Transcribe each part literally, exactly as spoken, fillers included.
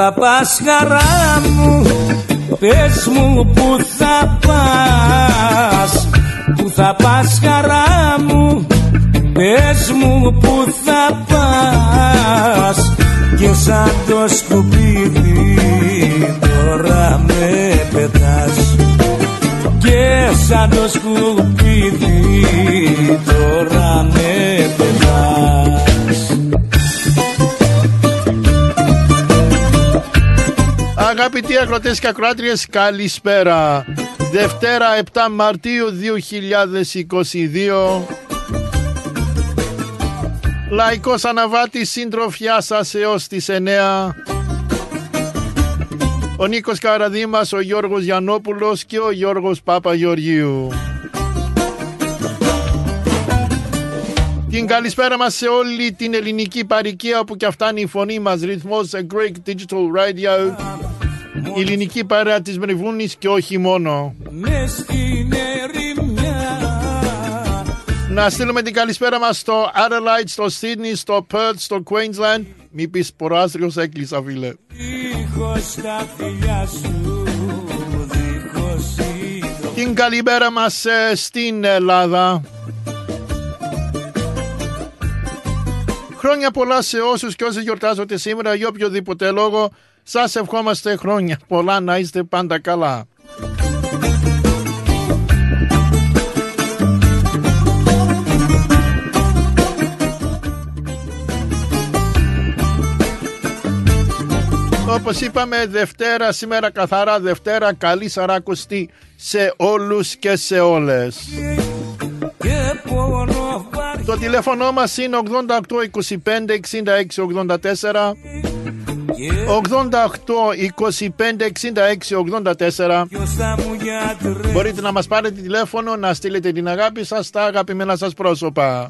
θα πας χαρά μου, πες μου που θα πας. Που θα πας χαρά μου, πες μου που θα πας. Και σαν το σκουπίδι τώρα με πετάς. Και σαν το σκουπίδι τώρα με πετάς. Αγαπητοί αγροτές και ακροάτριες, καλησπέρα. Δευτέρα επτά Μαρτίου δύο χιλιάδες είκοσι δύο. Λαϊκός Αναβάτης, συντροφιά σας έως τις εννέα. Ο Νίκος Καραδήμας, ο Γιώργος Γιαννόπουλος και ο Γιώργος Παπαγεωργίου. Την καλησπέρα μας σε όλη την ελληνική παροικία όπου και φτάνει η φωνή μας. Ρυθμός Greek Digital Radio, η ελληνική παρέα της Μνηβούνης και όχι μόνο. Να στείλουμε την καλησπέρα μας στο Adelaide, στο Sydney, στο Perth, στο Queensland. Μη πεις προάστριος έκλεισα φίλε. Την καλημέρα μας ε, στην Ελλάδα. Χρόνια πολλά σε όσους και όσες γιορτάζονται σήμερα για οποιοδήποτε λόγο. Σας ευχόμαστε χρόνια πολλά, να είστε πάντα καλά. Όπως είπαμε, Δευτέρα, σήμερα καθαρά Δευτέρα, καλή Σαράκοστη σε όλους και σε όλες. Το τηλέφωνο μας είναι ογδόντα οκτώ είκοσι πέντε εξήντα έξι ογδόντα τέσσερα, ογδόντα οκτώ είκοσι πέντε εξήντα έξι ογδόντα τέσσερα. Μπορείτε να μας πάρετε τηλέφωνο, να στείλετε την αγάπη σας στα αγαπημένα σας πρόσωπα.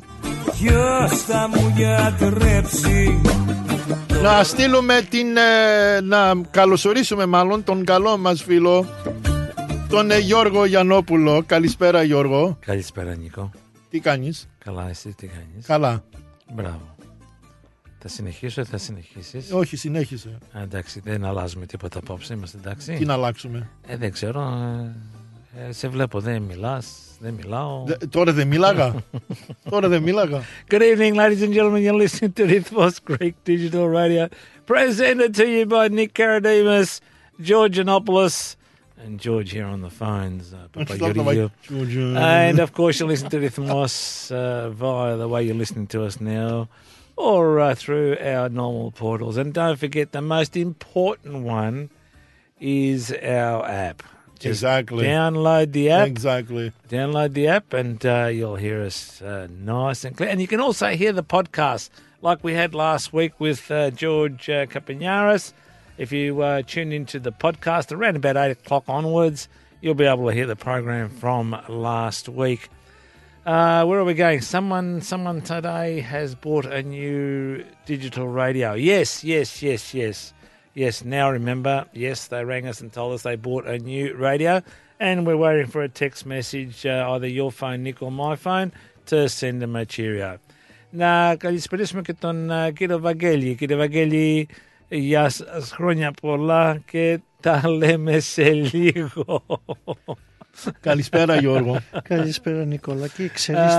Να στείλουμε την ε, να καλωσορίσουμε μάλλον τον καλό μας φίλο, τον ε, Γιώργο Γιαννόπουλο. Καλησπέρα Γιώργο. Καλησπέρα Νίκο. Τι κάνεις? Καλά, εσύ τι κάνεις? Καλά. Μπράβο. Θα συνεχίσω ή θα συνεχίσεις? Όχι, συνέχισε. Α, εντάξει, δεν αλλάζουμε τίποτα απόψε, είμαστε εντάξει. Τι να αλλάξουμε? Ε, δεν ξέρω, ε, ε, σε βλέπω, δεν μιλάς, δεν μιλάω. Δε, τώρα δεν μίλαγα. Τώρα δεν μίλαγα. Good evening ladies and gentlemen, you're listening to Rhythmos Greek Digital Radio, presented to you by Nick Karadimas, George Anopoulos, and George here on the phones, uh, Papa and of course you're listening to Rhythmos uh, via the way you're listening to us now, or uh, through our normal portals. And don't forget, the most important one is our app. Just exactly. Download the app. Exactly. Download the app and uh, you'll hear us uh, nice and clear. And you can also hear the podcast like we had last week with uh, George uh, Kapanaris. If you uh, tune into the podcast around about eight o'clock onwards, you'll be able to hear the program from last week. Uh, where are we going? Someone someone today has bought a new digital radio. Yes, yes, yes, yes. Yes, now remember, yes, they rang us and told us they bought a new radio, and we're waiting for a text message, uh, either your phone, Nick, or my phone, to send them a cheerio. Να καλησπερίσουμε και τον uh, κύριο Βαγγέλη. Κύριε Βαγγέλη, γεια σας, χρόνια πολλά και τα λέμε σε λίγο. Καλησπέρα Γιώργο. Καλησπέρα Νικόλα. Και ξέρεις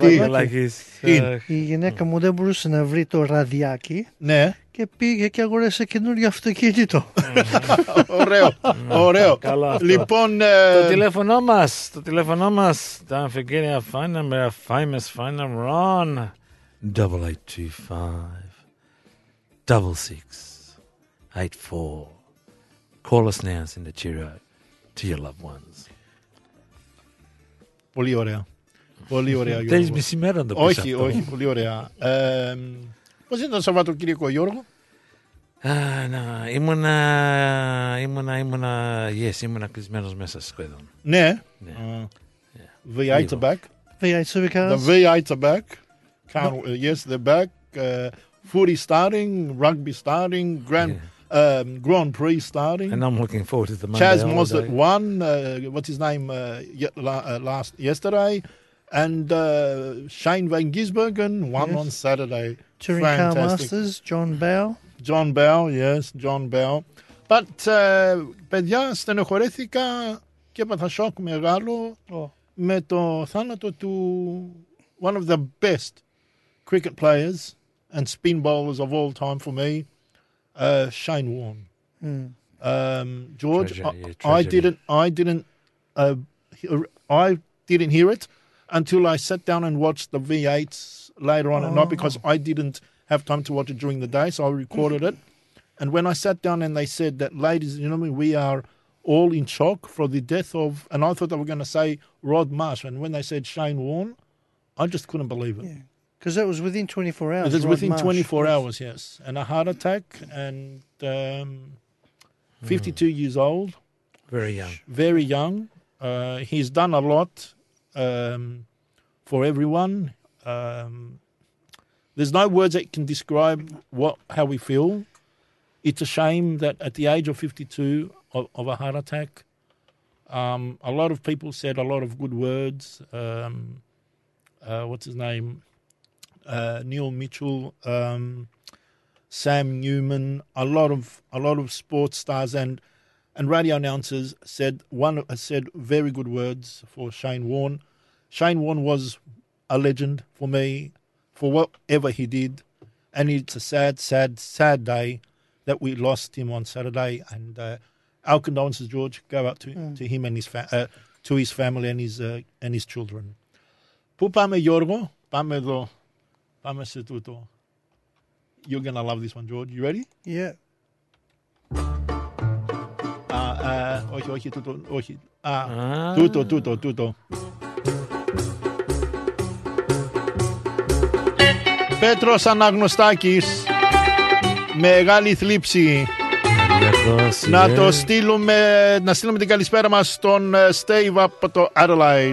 τι, η γυναίκα μου δεν μπορούσε να βρει το ραδιάκι. Ναι. Και πήγε και αγόρασε καινούριο αυτοκίνητο. Ωραίο, ωραίο. Καλά. Λοιπόν, το τηλέφωνο μας, το τηλέφωνο μας. Don't forget our phone number, our famous phone number on double eight two five double six eight four. Call us now, send a cheerio to your loved ones. Πολύ ωραία. Πολύ ωραία Γιώργο. Θέλεις μισή μέρα να το πεις όχι, αυτό? όχι, πολύ ωραία. Ε, πώς ήταν το Σαββατοκύριακο Γιώργο? Α, να, ήμουνα, ήμουνα, ήμουνα, yes, ήμουνα κλεισμένος μέσα σχεδόν. Ναι. Ναι. Uh, V eight are back. V eight are back. The V eight are back. Can't, uh, yes, they're back. Uh, footy starting, rugby starting, Grand, yeah. um, Grand Prix starting. And I'm looking forward to the Monday Chaz holiday. Mossett won. Uh, what's his name? Uh, uh, last yesterday. And uh, Shane Van Gisbergen won yes. on Saturday. Touring Car Masters, John Bow. John Bell, yes, John Bell. But, uh, παιδιά, στενοχωρέθηκα και έπαθα σοκ μεγάλο oh. με το θάνατο του one of the best cricket players and spin bowlers of all time for me, uh, Shane Warne. Mm. Um, George, Treasure, yeah, I, I didn't, I didn't, uh, I didn't hear it until I sat down and watched the V eights later on oh. at night because I didn't have time to watch it during the day, so I recorded it. And when I sat down and they said that, ladies and gentlemen, we are all in shock for the death of, and I thought they were going to say Rod Marsh, and when they said Shane Warne, I just couldn't believe it. Yeah, because that was within twenty-four hours. It was Rod within Marsh, twenty-four yes. hours, yes. And a heart attack, and um, fifty-two mm. years old. Very young. Very young. Uh, he's done a lot um, for everyone. Um, there's no words that can describe what how we feel. It's a shame that at the age of fifty-two of, of a heart attack, um, a lot of people said a lot of good words. Um, uh, what's his name? Uh, Neil Mitchell, um, Sam Newman, a lot of a lot of sports stars and and radio announcers said one said very good words for Shane Warne. Shane Warne was a legend for me for whatever he did, and it's a sad, sad, sad day that we lost him on Saturday, and uh, our condolences, George, go out to, mm. to him and his fa- uh, to his family and his uh, and his children. Πού πάμε, Γιώργο? Πάμε εδώ. Πάμε σε τούτο. You're gonna love this one, George. You ready? Yeah. Ah, uh, όχι, όχι, τούτο, όχι. Ah, τούτο, τούτο, τούτο. Πέτρος Αναγνωστάκης. Μεγάλη θλίψη. Να το στείλουμε, να στείλουμε την καλησπέρα μας στον Steve από το Adelaide.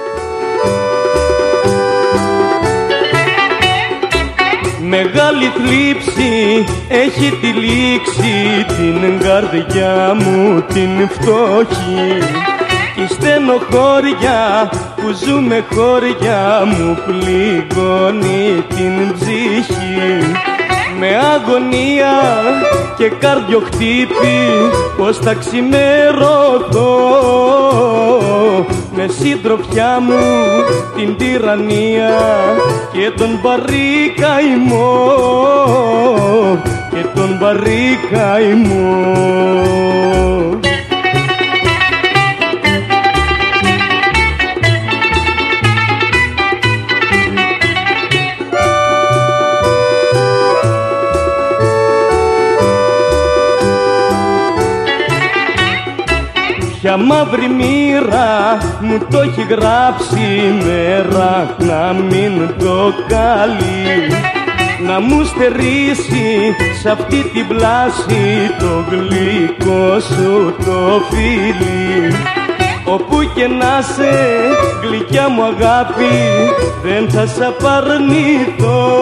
Μεγάλη θλίψη έχει τυλίξει την καρδιά μου την φτώχη κι στενοχώρια που ζούμε χώρια μου πληγώνει την ψυχή. Με αγωνία και καρδιοχτύπη πως θα ξημερωθώ με συντροφιά μου την τυραννία και τον βαρύκαημό και τον βαρύκαημό. Ποια μαύρη μοίρα μου το έχει γράψει μέρα να μην το καλεί, να μου στερήσει σ' αυτή την πλάση το γλυκό σου το φίλι. Όπου και να σε γλυκιά μου αγάπη δεν θα σ' απαρνηθώ,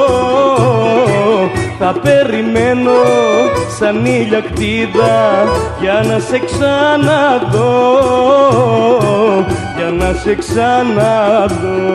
θα περιμένω σαν ηλιακτίδα για να σε ξαναδώ, για να σε ξαναδώ.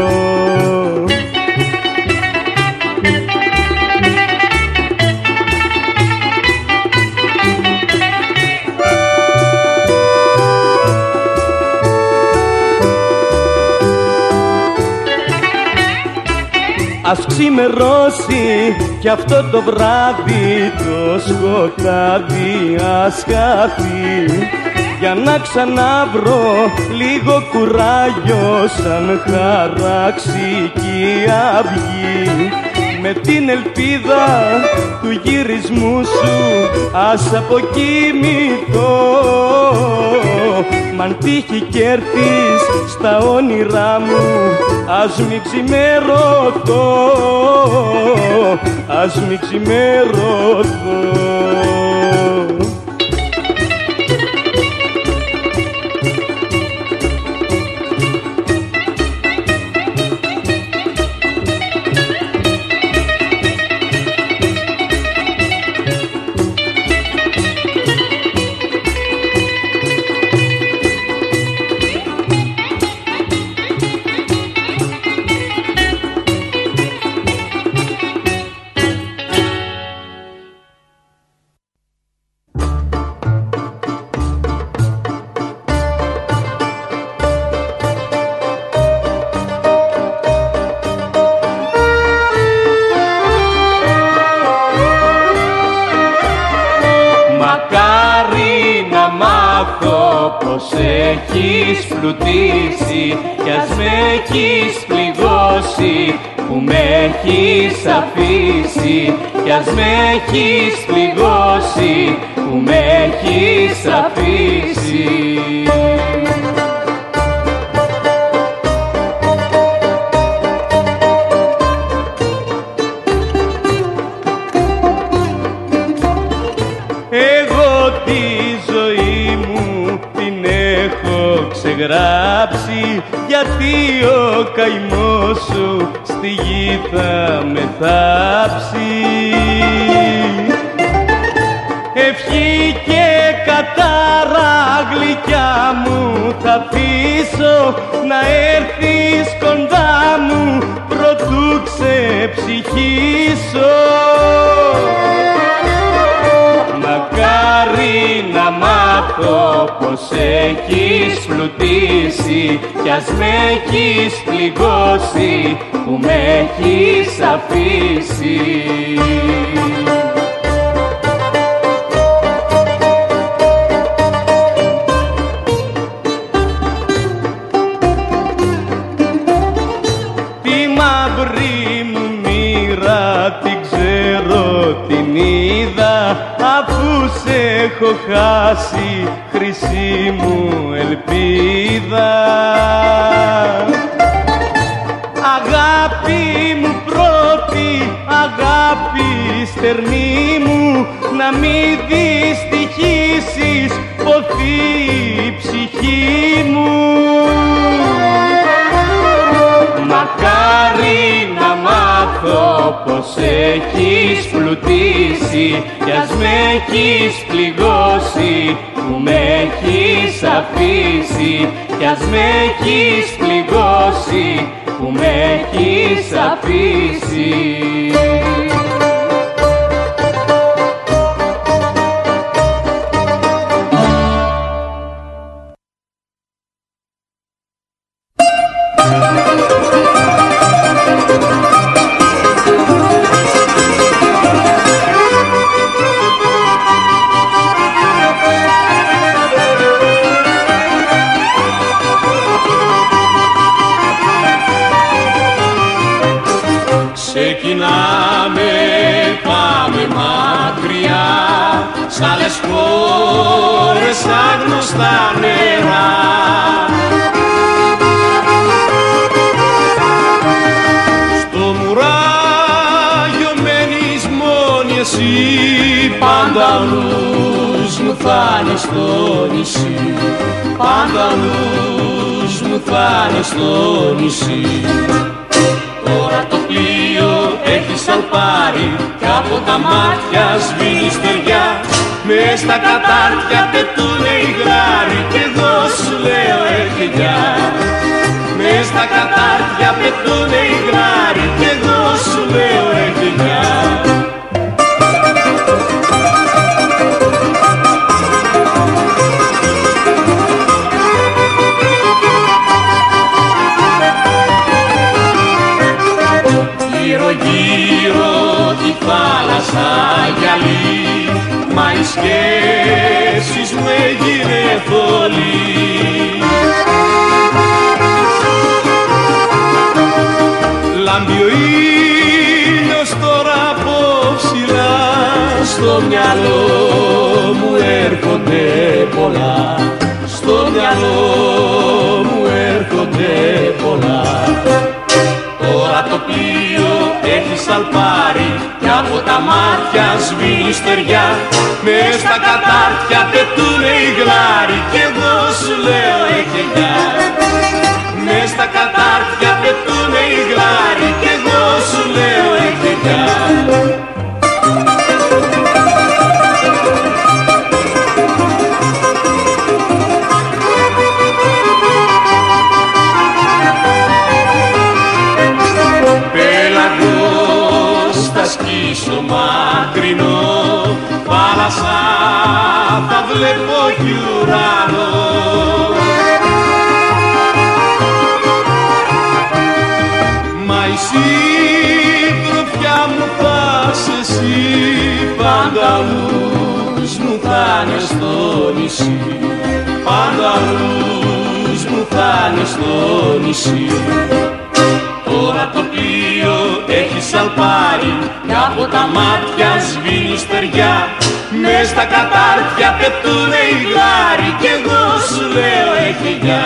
Ας ξημερώσει κι αυτό το βράδυ το σκοτάδι ας χαθεί, για να ξαναβρω λίγο κουράγιο σαν χαράξει αυγή. Με την ελπίδα του γυρισμού σου ας αποκοιμηθώ, μ' αν τύχει κι έρθεις στα όνειρά μου ας μη ξημερωθώ, ας μη ξημερωθώ. πως έχεις πλουτίσει κι ας με έχεις πληγώσει, που με έχεις αφήσει κι ας με έχεις πληγώσει, που με έχεις αφήσει. Εγώ τη ζωή μου την έχω ξεγράψει, γιατί ο καημός σου στη γη θα με θάψει. Ευχή και κατάρα γλυκιά μου θα αφήσω, να έρθεις κοντά μου προτού ξεψυχήσω. Μακάρι να μάθω πως έχεις πλουτίσει κι ας με έχεις πληγώσει, που με έχεις αφήσει. Τη μαύρη μου μοίρα την ξέρω, την είδα, αφού σε έχω χάσει, χρυσή μου ελπίδα. Αγάπη μου πρώτη, αγάπη στερνή μου, να μην δυστυχήσεις, ποθεί η ψυχή μου. Μακάρι να μάθω πως έχεις πλουτίσει κι ας με έχεις πληγώσει, που με έχεις αφήσει κι ας με έχεις πληγώσει, που με έχεις αφήσει. Ξεκινάμε, πάμε μακριά, σ' άλλες χώρες άγνωστα νερά. Στο μουράγιο μένεις μόνη εσύ, πάντα ο νους μου θα είναι στο νησί, πάντα ο νους μου θα είναι στο νησί. Τώρα το πλοίο έχει σαλπάρει κι από τα μάτια σβήνει στεριά, μες στα κατάρτια πετούνε οι γράροι κι εγώ σου λέω έρχε γεια. Μες στα κατάρτια πετούνε οι γράροι κι εγώ σου λέω έρχε γεια. Γύρω τη θάλασσα γυαλί, μα οι σκέψεις μου έγινε θολή. Λάμπει ο ήλιος τώρα από ψηλά, στο μυαλό μου έρχονται πολλά, στο μυαλό μου έρχονται πολλά. Τώρα το πλοίο έχει σαλπάρει κι από τα μάτια σβήνει στεριά, μες στα κατάρτια πετούνε οι γλάροι κι εγώ σου λέω έχε γεια. Μες στα κατάρτια πετούνε οι γλάροι κι εγώ σου λέω έχε γεια. Στο μακρινό θάλασσα θα βλέπω κι ουρανό. Μα η συντροφιά μου θα σε εσύ, πάντα ο νους μου θα είναι στο νησί, πάντα αλλούς μου θα είναι στο νησί. Τώρα το πλοίο έχει σαλπάρει και από τα μάτια σβήνει στεριά. Μες στα κατάρτια πετούνε οι γάροι κι εγώ σου λέω έχει γεια.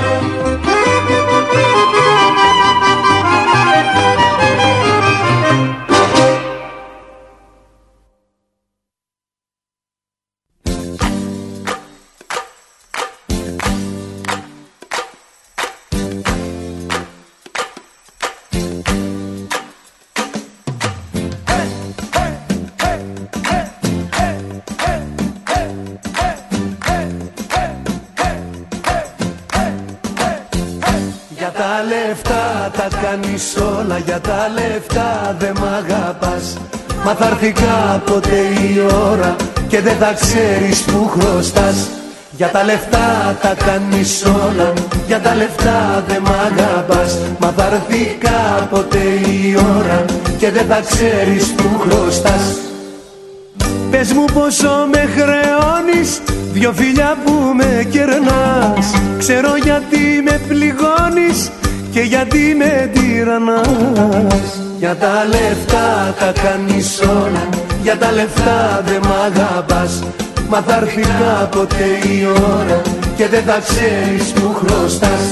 Όλα για τα λεφτά δε μ' αγαπάς. Μα θα έρθει κάποτε η ώρα και δεν θα ξέρεις που χρωστάς. Για τα λεφτά τα κάνεις όλα, για τα λεφτά δε μ' αγαπάς. Μα θα έρθει κάποτε η ώρα και δεν θα ξέρεις που χρωστάς. Πες μου πόσο με χρεώνεις, δυο φιλιά που με κερνάς. Ξέρω γιατί με πληγώνεις και γιατί με τυραννάς. Για τα λεφτά τα κάνεις όλα, για τα λεφτά δε μ' αγαπάς. Μα θα έρθει κάποτε η ώρα και δεν θα ξέρεις που χρωστάς.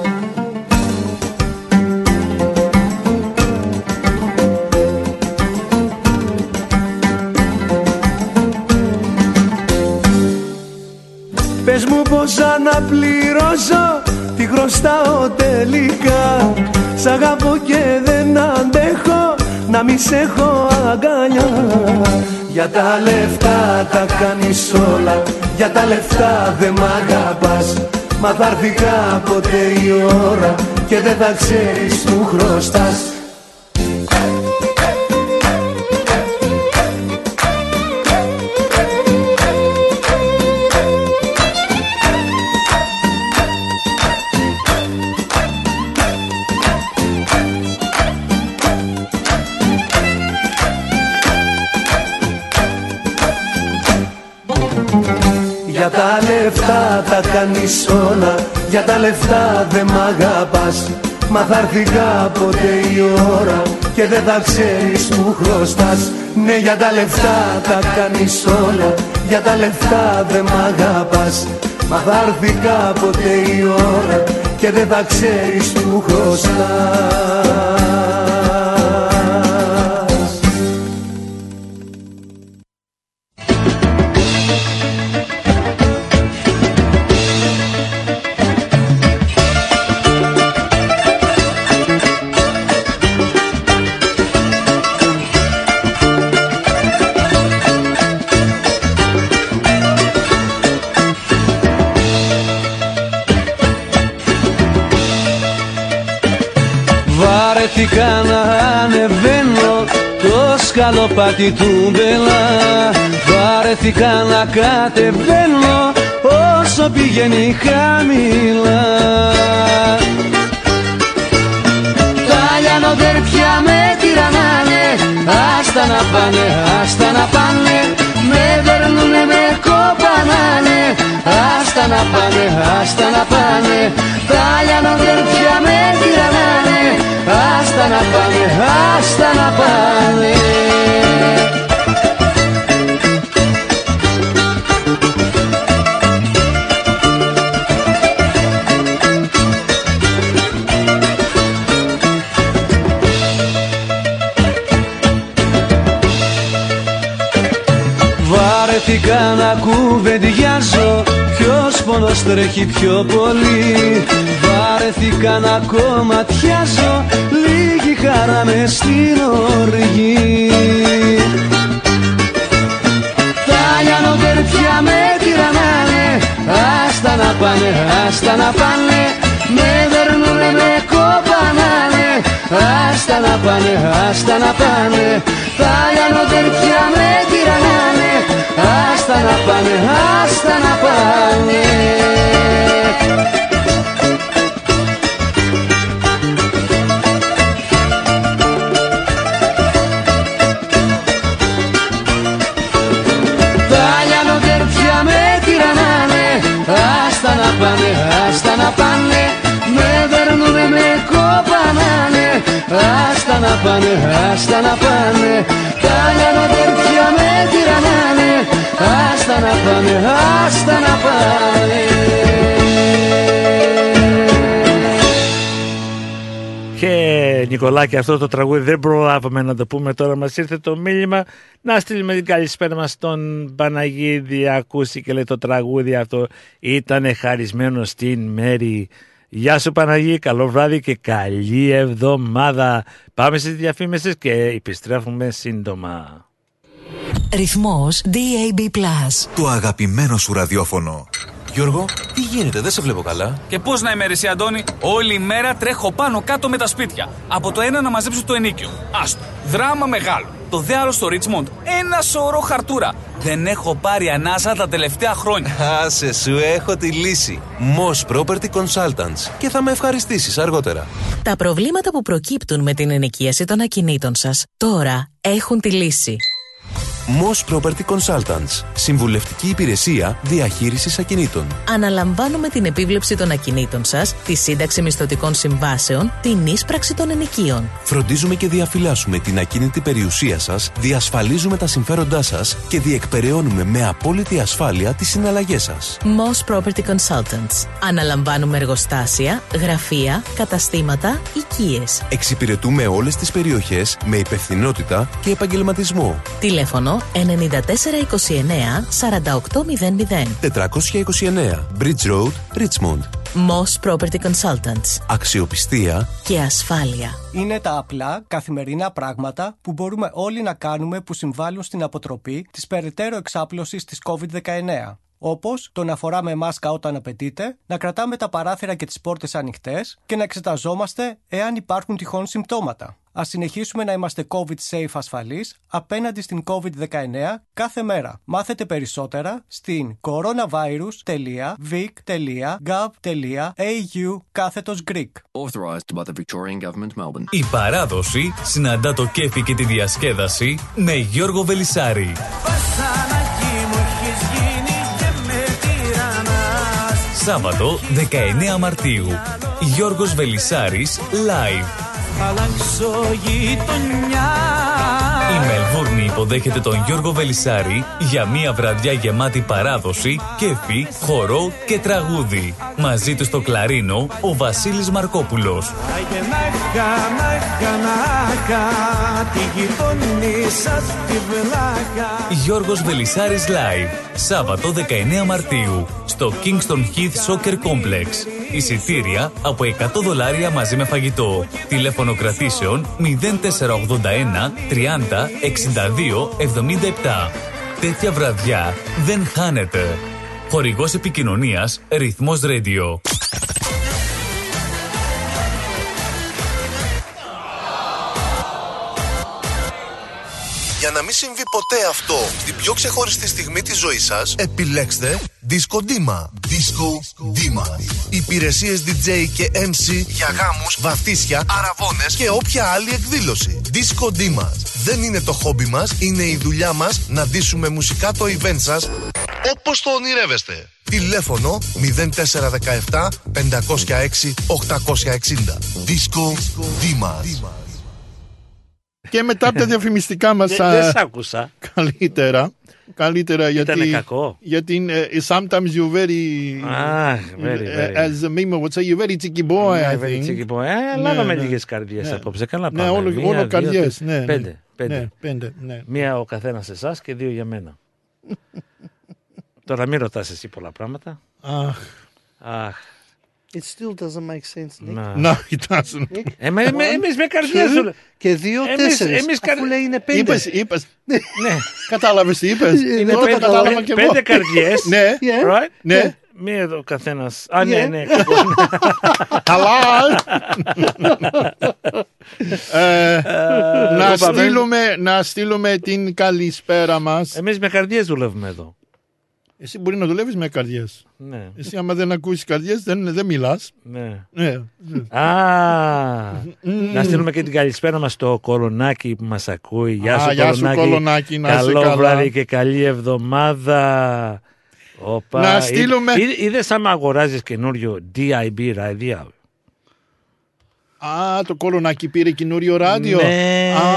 Πες μου πως αναπληρώσω, τι χρωστάω τελικά. Σ' αγαπώ και δεν αντέχω να μη σ' έχω αγκαλιά. Για τα λεφτά τα κάνεις όλα, για τα λεφτά δε μ' αγαπάς. Μα θα έρθει κάποτε η ώρα και δεν θα ξέρεις που χρωστάς. Για τα λεφτά τα κάνεις όλα, για τα λεφτά δε μ' αγαπάς. Μα θα έρθει κάποτε η ώρα και δεν θα ξέρεις που χρωστάς. Ναι, για τα λεφτά τα κάνεις όλα, για τα λεφτά δε μ' αγαπάς. Μα θα έρθει κάποτε η ώρα και δεν θα ξέρεις που χρωστάς. Βαρέθηκα να ανεβαίνω το σκαλοπάτι του μπελά. Βαρέθηκα να κατεβαίνω όσο πηγαίνει χαμηλά. Τα λιανοδέρφια με τυραννάνε, άστα να πάνε, άστα να πάνε. Με δέρνουνε, με κοπανάνε, άστα να πάνε, άστα να πάνε. Τα λιανοδέρφια με τυραννάνε, άστα να πάνε, άστα να πάνε. Βαρέθηκα να κουβεντιάζω ποιος πόνος τρέχει πιο πολύ. Βαρέθηκα να κομματιάζω λίγη χαρά μες στην οργή. Τα λιανοδέρφια με τυραννάνε, άστα να πάνε, άστα να πάνε. Με δέρνουνε, με κοπανάνε, άστα να πάνε, άστα να πάνε. Τα λιανοδέρφια με τυραννάνε, άστα να πάνε, άστα να πάνε. Τα λιανοδέρφια με τυραννάνε, άστα πάνε, άστα να πάνε. Με δέρνουνε, με κόπανανε. Άστα να πάνε, άστα να πάνε. Τα λιανοδέρφια με τυραννάνε. Άστα να πάνε, άστα να πάνε. Και Νικολάκη, αυτό το τραγούδι δεν προλάβαμε να το πούμε τώρα. Μας ήρθε το μήνυμα να στείλουμε την καλησπέρα μας στον Παναγίδη. Ακούσει και λέει το τραγούδι αυτό ήτανε χαρισμένο στην Μέρη. Γεια σου Παναγί, καλό βράδυ και καλή εβδομάδα. Πάμε στις διαφήμισεις και επιστρέφουμε σύντομα. Ρυθμός ντι έι μπι Plus. Το αγαπημένο σου ραδιόφωνο. Γιώργο, τι γίνεται, δεν σε βλέπω καλά. Και πώς να είμαι ρε εσύ Αντώνη, όλη η μέρα τρέχω πάνω κάτω με τα σπίτια. Από το ένα να μαζέψω το ενίκιο. Άστο, δράμα μεγάλο. Το δε άλλο στο Ρίτσμοντ, ένα σωρό χαρτούρα. Δεν έχω πάρει ανάσα τα τελευταία χρόνια. Άσε, σου έχω τη λύση. Moss Property Consultants. Και θα με ευχαριστήσεις αργότερα. Τα προβλήματα που προκύπτουν με την ενοικίαση των ακινήτων σας τώρα έχουν τη λύση. Moss Property Consultants. Συμβουλευτική υπηρεσία διαχείρισης ακινήτων. Αναλαμβάνουμε την επίβλεψη των ακινήτων σας, τη σύνταξη μισθωτικών συμβάσεων, την ίσπραξη των ενοικίων. Φροντίζουμε και διαφυλάσσουμε την ακίνητη περιουσία σας, διασφαλίζουμε τα συμφέροντά σας και διεκπεραιώνουμε με απόλυτη ασφάλεια τις συναλλαγές σας. Moss Property Consultants. Αναλαμβάνουμε εργοστάσια, γραφεία, καταστήματα, οικίες. Εξυπηρετούμε όλες τις περιοχές με υπευθυνότητα και επαγγελματισμό. Τηλέφωνο εννιά τέσσερα είκοσι εννέα σαράντα οκτώ μηδέν μηδέν. τετρακόσια είκοσι εννέα Bridge Road, Richmond. Moss Property Consultants. Αξιοπιστία και ασφάλεια. Είναι τα απλά καθημερινά πράγματα που μπορούμε όλοι να κάνουμε που συμβάλλουν στην αποτροπή της περαιτέρω εξάπλωσης της κόβιντ δεκαεννέα. Όπως το να φοράμε μάσκα όταν απαιτείται, να κρατάμε τα παράθυρα και τις πόρτες ανοιχτές και να εξεταζόμαστε εάν υπάρχουν τυχόν συμπτώματα. Ας συνεχίσουμε να είμαστε COVID safe ασφαλείς απέναντι στην κόβιντ δεκαεννέα κάθε μέρα. Μάθετε περισσότερα στην coronavirus τελεία vic τελεία gov τελεία au κάθετος Greek. Authorized by the Victorian Government, Melbourne. Η παράδοση συναντά το κέφι και τη διασκέδαση με Γιώργο Βελισσάρη. Σάββατο δεκαεννέα Μαρτίου. Γιώργος Βελισσάρης live. Η Μελβούρνη υποδέχεται τον Γιώργο Βελισσάρη για μια βραδιά γεμάτη παράδοση, κέφι, χορό και τραγούδι. Μαζί του στο κλαρίνο ο Βασίλης Μαρκόπουλος. Γιώργος Βελισσάρης live. Σάββατο δεκαεννέα Μαρτίου στο Kingston Heath Soccer Complex. Εισιτήρια από εκατό δολάρια μαζί με φαγητό. Τηλέφωνο κρατήσεων μηδέν τέσσερα ογδόντα ένα τριάντα εξήντα δύο εβδομήντα επτά. Τέτοια βραδιά δεν χάνεται. Χορηγός επικοινωνίας Ρυθμός Radio. Για να μην συμβεί ποτέ αυτό στην πιο ξεχωριστή στιγμή της ζωής σας, επιλέξτε Disco Dima. Disco Dima. Υπηρεσίες ντι τζέι και εμ σι για γάμους, βαφτίσια, αραβώνες και όποια άλλη εκδήλωση. Disco Dima. Δεν είναι το χόμπι μας, είναι η δουλειά μας να ντύσουμε μουσικά το event σας όπως το ονειρεύεστε. Τηλέφωνο μηδέν τέσσερα ένα επτά πεντακόσια έξι οχτακόσια εξήντα. Disco Dima. Και μετά από τα διαφημιστικά μας. Δεν σ' άκουσα. Καλύτερα. Καλύτερα γιατί. Ήτανε κακό. Γιατί sometimes you're very. Ah, very, very. As the meme would say, you're very cheeky boy, I very think. cheeky boy. Ε, λάβαμε λίγες καρδιές απόψε. Καλά Ναι, πάμε. όλο, Μία, όλο δύο, καρδιές. τρεις, Ναι, πέντε. Πέντε. Ναι, πέντε ναι. Μία ο καθένας εσάς και δύο για μένα. Τώρα μην ρωτάς εσύ πολλά πράγματα. Αχ. Αχ. It still doesn't make sense, Nick. No, it doesn't. Εμείς με καρδιές σου. Και δύο τέσσερις. Αφού λέει είναι πέντε. Είπες, είπες. Ναι. Κατάλαβες τι είπες. Είναι πέντε καρδιές. Ναι. Ναι. Μία εδώ ο καθένας. Α, ναι, ναι. Καλά. Να στείλουμε την καλησπέρα μας. Εμείς με καρδιές δουλεύουμε εδώ. Εσύ μπορεί να δουλεύεις με καρδιές. Ναι. Εσύ άμα δεν ακούσεις καρδιές δεν, δεν μιλάς. Ναι. Ναι. Α, να στείλουμε και την καλησπέρα μας στο Κολονάκι που μας ακούει. Γεια σου, Α, γεια σου Κολονάκι. Να Καλό καλά. βράδυ και καλή εβδομάδα. Οπα, να στείλουμε... Είδες άμα αγοράζεις καινούριο ντι άι μπι ράδιο. Α, το κολονάκι πήρε καινούριο ράδιο. Ναι. Α,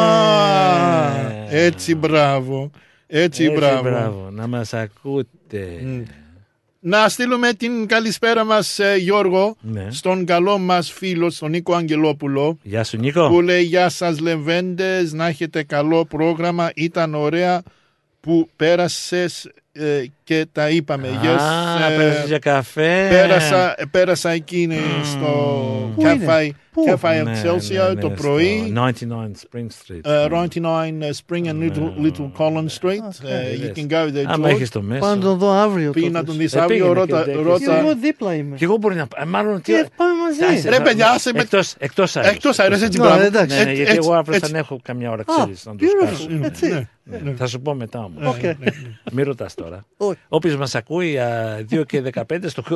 έτσι μπράβο. Έτσι, έτσι μπράβο. μπράβο. Να μας ακούτε. Mm. Να στείλουμε την καλησπέρα μας, Γιώργο, ναι. στον καλό μας φίλο, στον Νίκο Αγγελόπουλο. Γεια σου, Νίκο. Που λέει γεια σας Λεβέντες, να έχετε καλό πρόγραμμα. Ήταν ωραία που πέρασες ε, και τα είπαμε. Α, yes, πέρασες για καφέ. Πέρασα, πέρασα εκεί mm. στο καφέ. Cafe Excelsior το πρωί. ενενήντα εννέα Spring Street. Uh, ενενήντα εννέα Spring and Little, Little Collins Street. Okay, uh, you can go there. Αν έχεις το μέσο. Πάντα δω αύριο. Πήγε να τον δεις αύριο. Ρώτα. Εγώ δίπλα είμαι. Και εγώ μπορεί να πάω. Μάλλον. Πάμε μαζί. Ρε παιδιά, άσε με. Εκτός αέρας. Εκτός αέρας, έτσι μπράβο. Γιατί εγώ αύριο θα έχω καμιά ώρα, ξέρεις, να τους κάσω. Έτσι. Θα σου πω μετά όμως. Μην ρωτάς τώρα. Όποιος μας ακούει δύο και δεκαπέντε στο.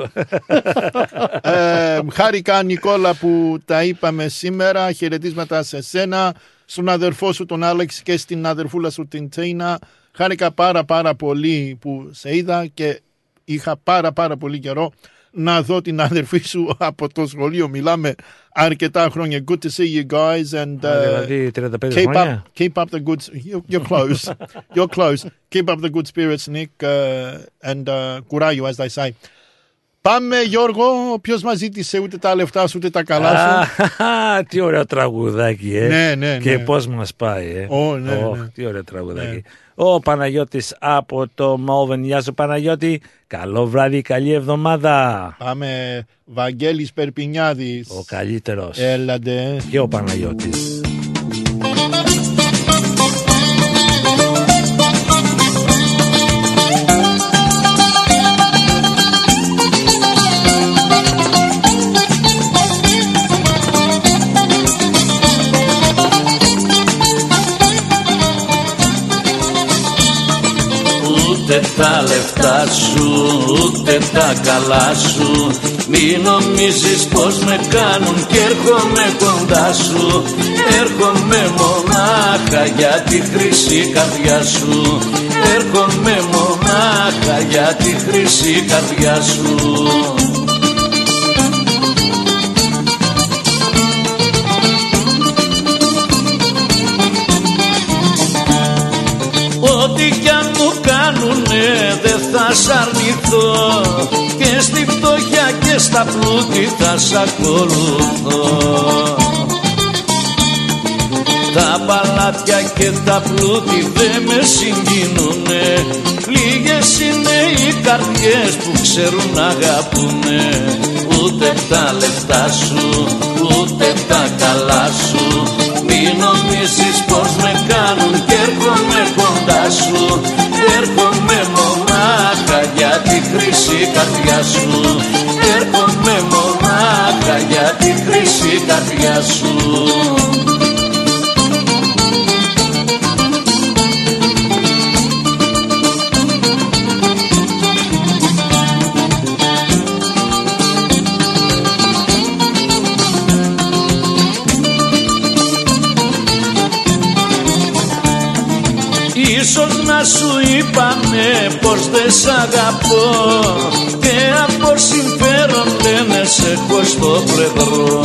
Χάρηκα, Νικόλα, που τα είπαμε σήμερα. Χαιρετίσματα σε σένα, στον αδερφό σου τον Άλεξ και στην αδερφούλα σου την Τίνα. Χάρηκα πάρα πάρα πολύ που σε είδα και είχα πάρα πάρα πολύ καιρό να δω την αδερφή σου από το σχολείο. Μιλάμε αρκετά χρόνια. Good to see you guys and uh, δηλαδή τριάντα πέντε keep χρόνια. up, keep up the good. You're, you're close. You're close. Keep up the good spirits, Nick, uh, and uh, κουράγιο, as they say. Πάμε, Γιώργο, ποιος μας ζήτησε ούτε τα λεφτά σου ούτε τα καλά σου. Τι ωραίο τραγουδάκι, ε. Ναι, ναι, ναι. Και πώς μας πάει, ε. Oh, ναι, oh, ναι. Τι ωραίο τραγουδάκι. Ναι. Ο Παναγιώτης από το Malvern. Γεια σου, Παναγιώτη. Καλό βράδυ, καλή εβδομάδα. Πάμε, Βαγγέλης Περπινιάδης. Ο καλύτερος. Έλατε. Και ο Παναγιώτης. Ούτε τα λεφτά σου, ούτε τα καλά σου, μη νομίζεις πως με κάνουν κι έρχομαι κοντά σου. Έρχομαι μονάχα για τη χρυσή καρδιά σου. Έρχομαι μονάχα για τη χρυσή καρδιά σου. Ό,τι κι αν μου κάνουνε δεν θα σ' αρνηθώ, και στη φτώχεια και στα πλούτη θα σ' ακολουθώ. Τα παλάτια και τα πλούτη δεν με συγκίνουνε, λίγες είναι οι καρδιές που ξέρουν να αγαπούνε. Ούτε τα λεφτά σου, ούτε τα καλά σου, μη νομίζεις πως με κάνουν κι έρχομαι κοντά σου. Έρχομαι μονάχα για τη χρυσή καρδιά σου. Έρχομαι μονάχα για τη χρυσή καρδιά σου. Ίσως να σου είπανε πως δεν σ' αγαπώ, και από συμφέρον λένε σε έχω στο πλευρό.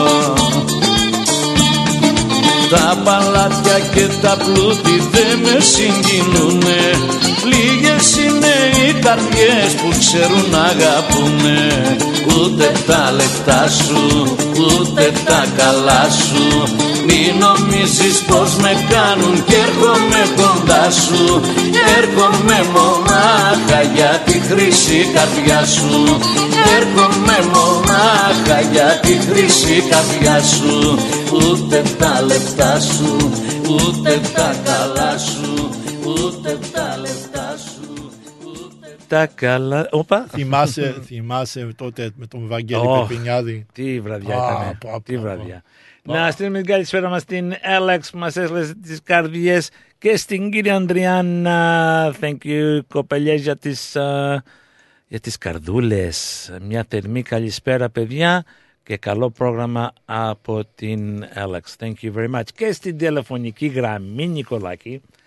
Τα παλάτια και τα πλούτη δεν με συγκίνουνε, λίγες είναι οι καρδιές που ξέρουν να αγαπούνε. Ούτε τα λεφτά σου, ούτε τα καλά σου, μη νομίζεις πως με κάνουν κι έρχομαι κοντά σου. Έρχομαι μονάχα για τη χρυσή καρδιά σου. Έρχομαι μονάχα για τη χρυσή καρδιά σου. Ούτε τα λεφτά σου, ούτε τα καλά σου, ούτε τα λεφτά σου, ούτε τα καλά. Όπα. Θυμάσαι, θυμάσαι τότε με τον Βαγγέλη oh, Περπινιάδη. Τι βραδιά ήταν. Oh, τι βραδιά. Oh. Να στείλουμε την καλησπέρα μας στην Alex που μας έστειλε τις καρδιές, και στην κυρία Ανδριάννα. Thank you, κοπελιές, για τις, uh, για τις καρδούλες. Μια θερμή καλησπέρα, παιδιά, και καλό πρόγραμμα από την Alex. Thank you very much. Και στην τηλεφωνική γραμμή, Νικολάκη,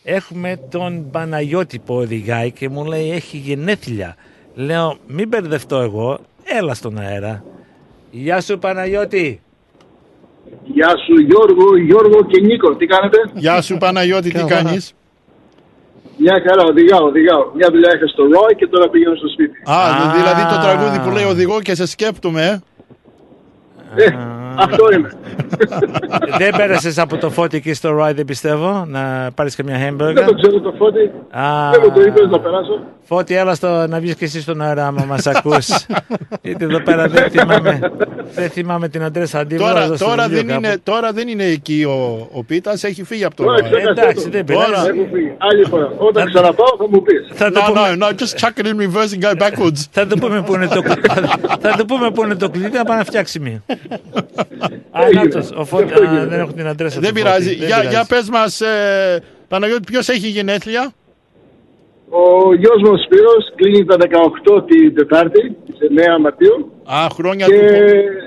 έχουμε τον Παναγιώτη που οδηγάει και μου λέει έχει γενέθλια. Λέω μην μπερδευτώ εγώ, έλα στον αέρα. Γεια σου Παναγιώτη. Γεια σου Γιώργο, Γιώργο και Νίκο, τι κάνετε? Γεια σου Παναγιώτη, τι κάνεις? Μια χαρά, οδηγάω, οδηγάω. Μια δουλειά είχα στο Ρόι και τώρα πηγαίνω στο σπίτι. Α, Α, δηλαδή το τραγούδι που λέει οδηγώ και σε σκέπτομαι. Ε, ε αυτό είναι. Δεν πέρασες από το Φώτη εκεί στο Ρόι, δεν πιστεύω, να πάρεις και μια hamburger. Δεν το ξέρω το Φώτη, δεν μου το είπες να περάσω. Φώτη, έλα στο, να βγεις και εσύ στον αέρα άμα μας ακούς. Γιατί εδώ πέρα δεν θυμάμαι, δεν θυμάμαι την αντρέσα αντίβολα. Τώρα, τώρα, δεν είναι, τώρα δεν είναι εκεί ο, ο Πίτας, έχει φύγει από το Ρόι. Εντάξει, δεν πειράζει. Έχω φύγει. Άλλη φορά. Όταν ξαναπάω θα μου πεις. No, no, no, just chuck it in reverse and go backwards. Θα το πούμε που είναι το κλειδί. Θα το πούμε που είναι το κλειδί να πάει να φτιάξει μία. Α, νάτος, ο Φώτη, δεν έχω την αντρέσα. Δεν πειράζει. Για πες μας, Παναγιώτη, ποιος έχει γενέθλια? Ο γιος μου ο Σπύρος κλείνει τα δεκαοκτώ την Τετάρτη, τις εννέα Μαρτίου. Α, χρόνια και... του.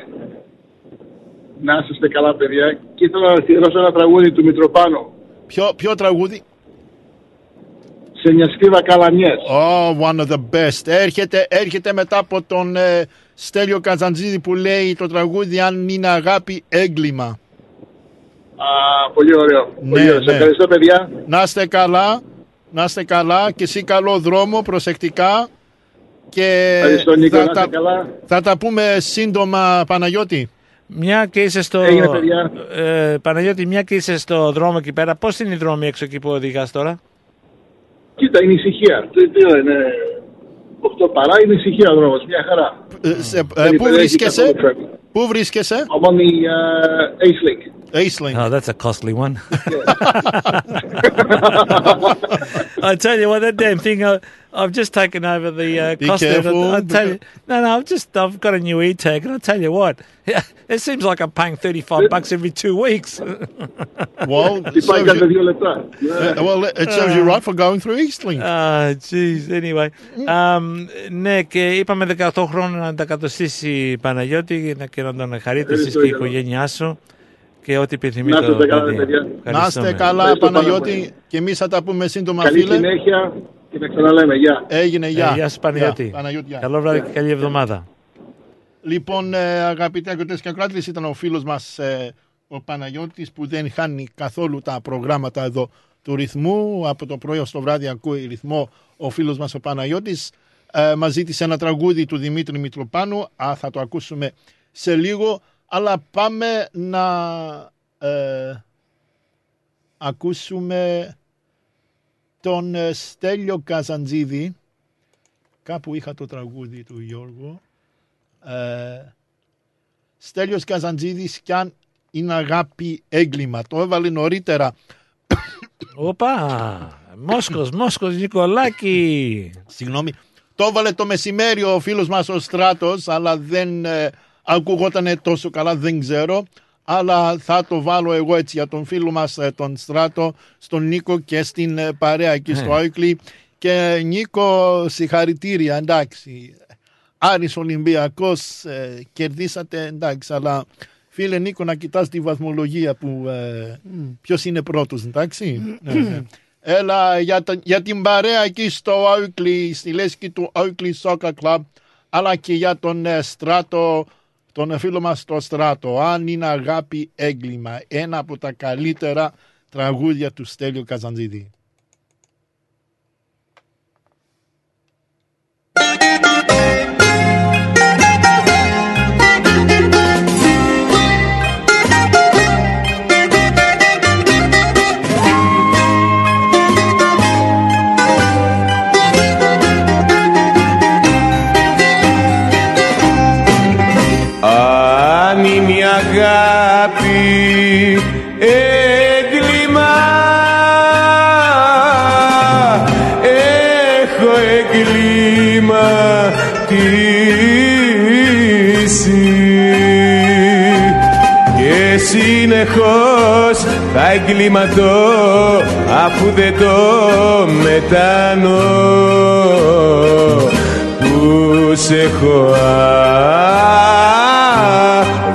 Να είστε καλά παιδιά. Και ήθελα να αφιερώσω ένα τραγούδι του Μητροπάνου. Ποιο, ποιο τραγούδι? Σε μια σκύβα καλαμιές. Oh, one of the best. Έρχεται, έρχεται μετά από τον ε, Στέλιο Καζαντζίδη που λέει το τραγούδι αν είναι αγάπη έγκλημα. Α, πολύ ωραίο. Ναι, πολύ ωραίο. Ναι. Σε ευχαριστώ παιδιά. Να είστε καλά. Να είστε καλά και εσύ καλό δρόμο, προσεκτικά. Και Νίκο, θα, να τα, καλά. θα τα πούμε σύντομα, Παναγιώτη. Μια και είσαι στο... Έγινε, παιδιά. Ε, Παναγιώτη, μια και είσαι στο δρόμο εκεί πέρα, πώς είναι οι δρόμοι έξω εκεί που οδηγάς τώρα? Κοίτα, είναι ησυχία. Τι είναι... οκτώ παρά είναι ησυχία ο δρόμος, μια χαρά. Ε, σε, ε, πού βρίσκεσαι? Πού βρίσκεσαι? I'm on the uh, Acelink. Acelink. Oh, that's a costly one. I tell you what, that damn thing, I, I've just taken over the uh, Be cost careful. of it. I tell you, no, no, I've just, I've got a new e-tag, and I tell you what, it seems like I'm paying thirty-five bucks every two weeks. Well, it serves you, uh, well, it serves you right for going through Eastlink. Ah, jeez. Anyway, um, ναι, και είπαμε δεκαοκτώ χρόνια να τα κατοστήσει Παναγιώτη και να τον χαρείτε εσείς και η οικογένειά σου. Και ό,τι επιθυμεί το παιδί. Να είστε καλά, Παναγιώτη, και εμείς θα τα πούμε σύντομα, καλή φίλε. Καλή συνέχεια και να ξαναλέμε. Γεια. Έγινε, γεια. Ε, γεια σου, Παναγιώτη. Παναγιώτη, καλό βράδυ και καλή εβδομάδα. Λοιπόν, ε, αγαπητοί ακροτές και ακροάτες, ήταν ο φίλος μας ε, ο Παναγιώτης που δεν χάνει καθόλου τα προγράμματα εδώ του ρυθμού. Από το πρωί ως το βράδυ ακούει ρυθμό ο φίλος μας ο Παναγιώτης. Ε, μας ζήτησε ένα τραγούδι του Δημήτρη Μητροπάνου. Α, θα το ακούσουμε σε λίγο. Αλλά πάμε να ε, ακούσουμε τον ε, Στέλιο Καζαντζίδη. Κάπου είχα το τραγούδι του Γιώργου. Ε, Στέλιος Καζαντζίδης κι αν είναι αγάπη έγκλημα. Το έβαλε νωρίτερα. Οπα, Μόσκος, Μόσκος Νικολάκη. Συγγνώμη. Το έβαλε το μεσημέρι ο φίλος μας ο Στράτος, αλλά δεν... Ε, ακούγότανε τόσο καλά, δεν ξέρω, αλλά θα το βάλω εγώ έτσι για τον φίλο μας τον Στράτο, στον Νίκο και στην παρέα εκεί στο Άικλι. Και Νίκο, συγχαρητήρια, εντάξει. Άρης Ολυμπιακός, ε, κερδίσατε, εντάξει, αλλά φίλε Νίκο να κοιτάς τη βαθμολογία που ε, mm. ποιος είναι πρώτος, εντάξει. Mm. Έλα για, για την παρέα εκεί στο Άικλι, στη λέσχη του Άικλι Soccer Club, αλλά και για τον ε, Στράτο, τον φίλο μας στο Στράτο. Αν είναι αγάπη έγκλημα, ένα από τα καλύτερα τραγούδια του Στέλιο Καζαντζίδη. Αν είναι η αγάπη έγκλημα, έχω εγκληματίσει και συνεχώς θα εγκληματώ αφού δεν το μετάνω που σε έχω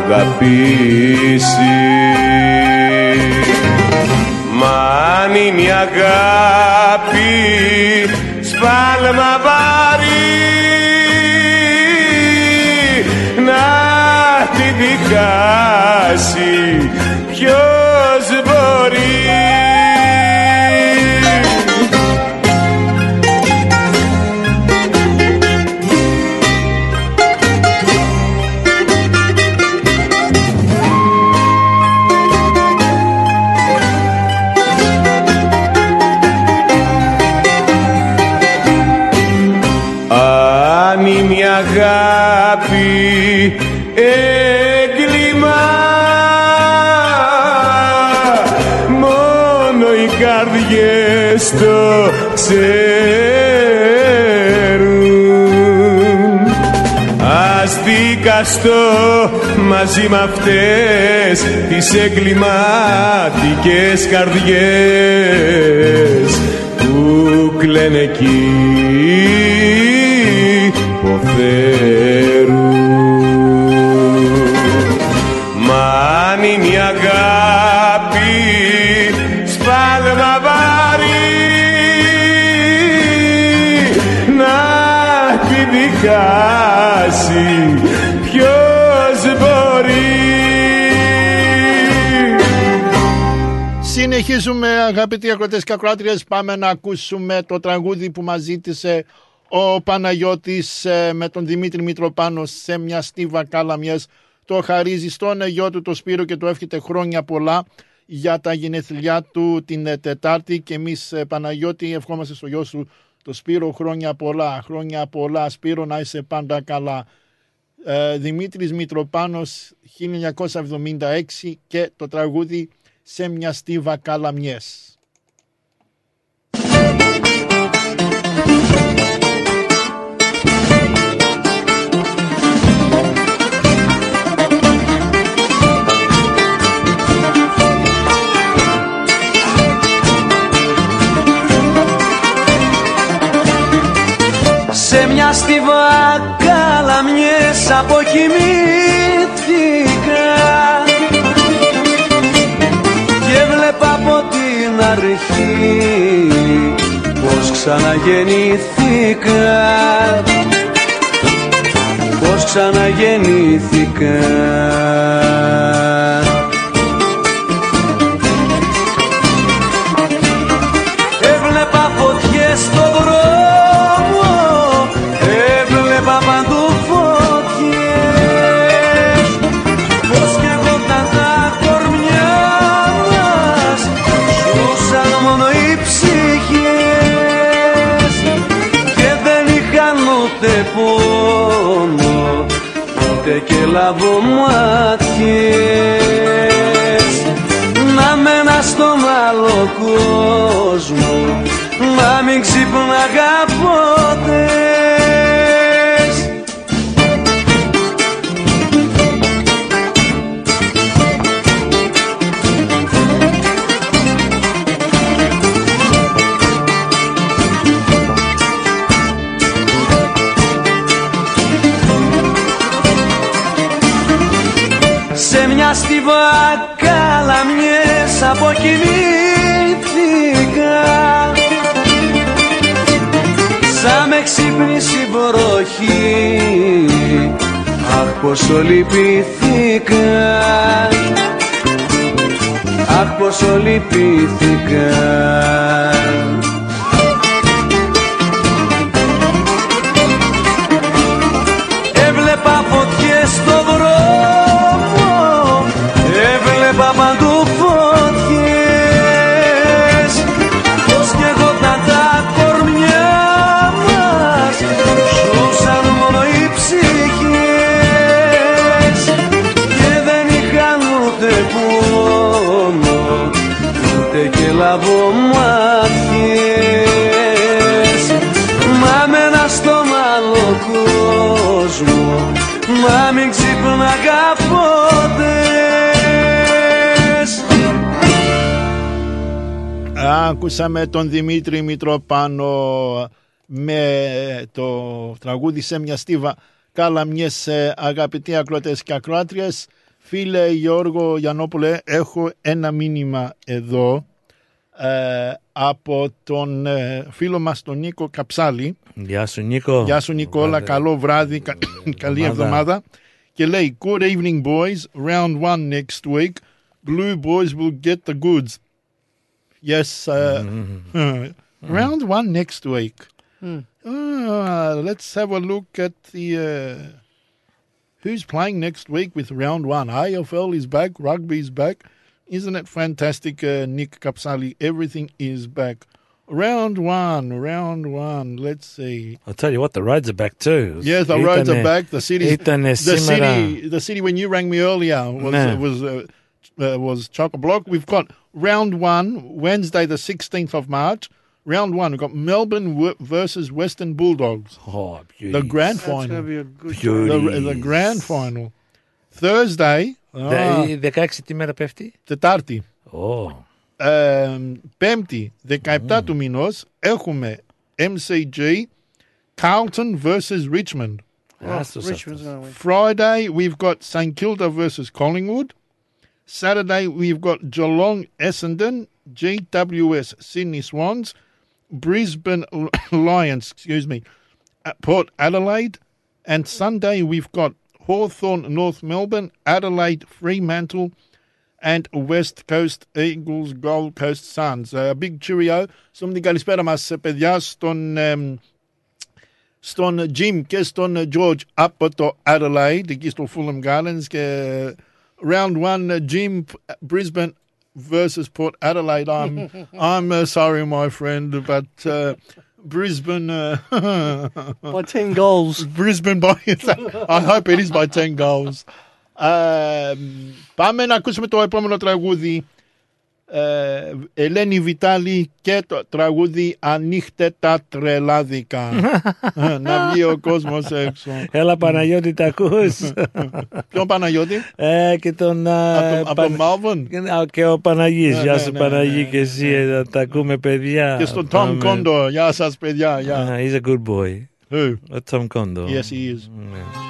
αγαπήσει. Μα αν είναι η αγάπη σφάλμα βαρύ να τη δικάσει ποιος μπορεί. Αν είναι η αγάπη έγκλημα, μόνο οι καρδιές το ξέρουν. Ας δικαστώ μαζί μ' αυτές τις εγκληματικές καρδιές που κλαίνε εκεί υποφέρουν. Μα αν είναι η αγάπη σφάλμα βαρύ να τη δικάσει ποιος μπορεί. Συνεχίζουμε αγαπητοί ακροατές και ακροάτριες, πάμε να ακούσουμε το τραγούδι που μας ζήτησε ο Παναγιώτης με τον Δημήτρη Μητροπάνο, σε μια στίβα κάλαμιες. Το χαρίζει στον γιο του το Σπύρο και του εύχεται χρόνια πολλά για τα γενέθλιά του την Τετάρτη. Και εμείς, Παναγιώτη, ευχόμαστε στο γιο σου το Σπύρο χρόνια πολλά. Χρόνια πολλά Σπύρο, να είσαι πάντα καλά. ε, Δημήτρης Μητροπάνος, χίλια εννιακόσια εβδομήντα έξι, και το τραγούδι σε μια στίβα κάλαμιες. Σε μια στιβά καλαμιές αποκοιμήθηκα και βλέπα από την αρχή πως ξαναγεννήθηκα, πως ξαναγεννήθηκα. Έβλεπα φωτιές στο δρόμο, παντού φωτιές, πως κι εγώ τα κορμιά μας ζούσαν μόνο οι ψυχές και δεν είχαν ούτε πόνο ούτε και λαβομάτιες. Να μένα στον άλλο κόσμο, να μην ξυπνάγα ποτέ. Σε μια στιβά καλαμιές αποκοιμήθηκα, σαν με ξύπνησε η βροχή, αχ πόσο λυπήθηκα, αχ πόσο λυπήθηκα. Έβλεπα φωτιές στο δρόμο, έβλεπα παντού φωτιές, πως κι εγώ τα κορμιά μας ζούσαν μόνο οι ψυχές και δεν είχαν ούτε πόνο ούτε και λαβομάτιες. Μα μένα στον άλλο κόσμο, μα μην ξυπνάγα ποτέ. Άκουσαμε τον Δημήτρη Μητροπάνο με το τραγούδι σε μια στίβα κάλαμιες. Αγαπητοί ακροατές και ακροάτριες, φίλε Γιώργο Γιαννόπουλε, έχω ένα μήνυμα εδώ ε, από τον ε, φίλο μας τον Νίκο Καψάλη. Γεια σου Νίκο. Γεια σου Νικόλα, καλό βράδυ, κα, καλή εβδομάδα. Και λέει, good evening boys, round one next week, blue boys will get the goods. Yes, uh, mm. round one next week. Mm. Uh, let's have a look at the, uh, who's playing next week with round one. A F L is back, rugby's back. Isn't it fantastic, uh, Nick Kapsali? Everything is back. Round one, round one. Let's see. I'll tell you what, the roads are back too. Yeah, the Ήτανε, roads are back. The city, the σήμερα... city, the city. When you rang me earlier was ναι. uh, was uh, uh, was chock-a-block. We've got round one, Wednesday, the sixteenth of March. Round one, we've got Melbourne versus Western Bulldogs. Oh, beauty. The grand That's final. gonna be a good the, the grand final. Thursday. Η δεκαέξι τι μέρα πέφτει? Τετάρτη. Oh. Ε, πέμπτη, δεκαεπτά mm. του μηνός, έχουμε M C G, Carlton versus Richmond. Oh, Richmond's gonna win. Friday, we've got St Kilda versus Collingwood. Saturday, we've got Geelong Essendon, G W S Sydney Swans, Brisbane Lions, excuse me, at Port Adelaide. And Sunday, we've got Hawthorn North Melbourne, Adelaide Fremantle, and West Coast Eagles Gold Coast Suns. A big cheerio. Στον την καλησπέρα μας, παιδιά, στον, στον Jim και στον George από το Adelaide, εκεί στο Fulham Gardens. Και round one, Jim, Brisbane versus Port Adelaide. I'm, I'm uh, sorry, my friend, but uh, Brisbane... Uh, by ten goals. Brisbane by... I hope it is by ten goals. Uh, πάμε να ακούσουμε το επόμενο τραγούδι. Uh, Ελένη Βιτάλη και το τραγούδι «Ανοίχτε τα τρελάδικα». Να βγει ο κόσμος έξω. Έλα Παναγιώτη, τα ακούς? Ποιον Παναγιώτη? Ε, και τον, από τον Μάλβον. Και ο Παναγής. Ναι, Γεια ναι, σου ναι, Παναγί, ναι, και εσύ, ναι. Τα ακούμε παιδιά. Και στον Tom Kondo. Γεια σας παιδιά. Yeah. Uh, he's a good boy. Who? Uh, Tom Kondo. Yes, he is. Yeah.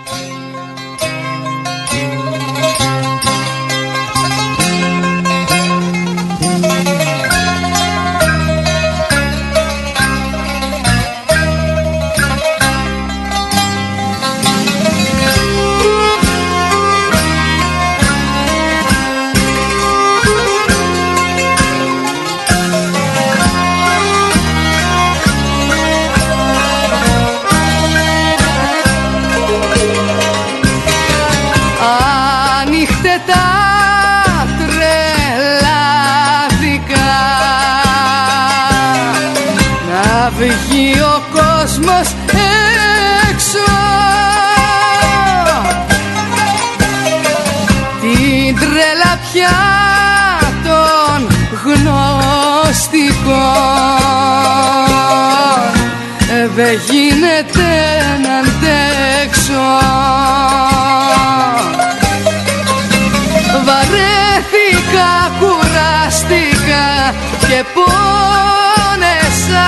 Βγει ο κόσμος έξω, την τρέλα πια των γνωστικών δεν γίνεται να αντέξω. Βαρέθηκα, κουραστήκα και πόνεσα,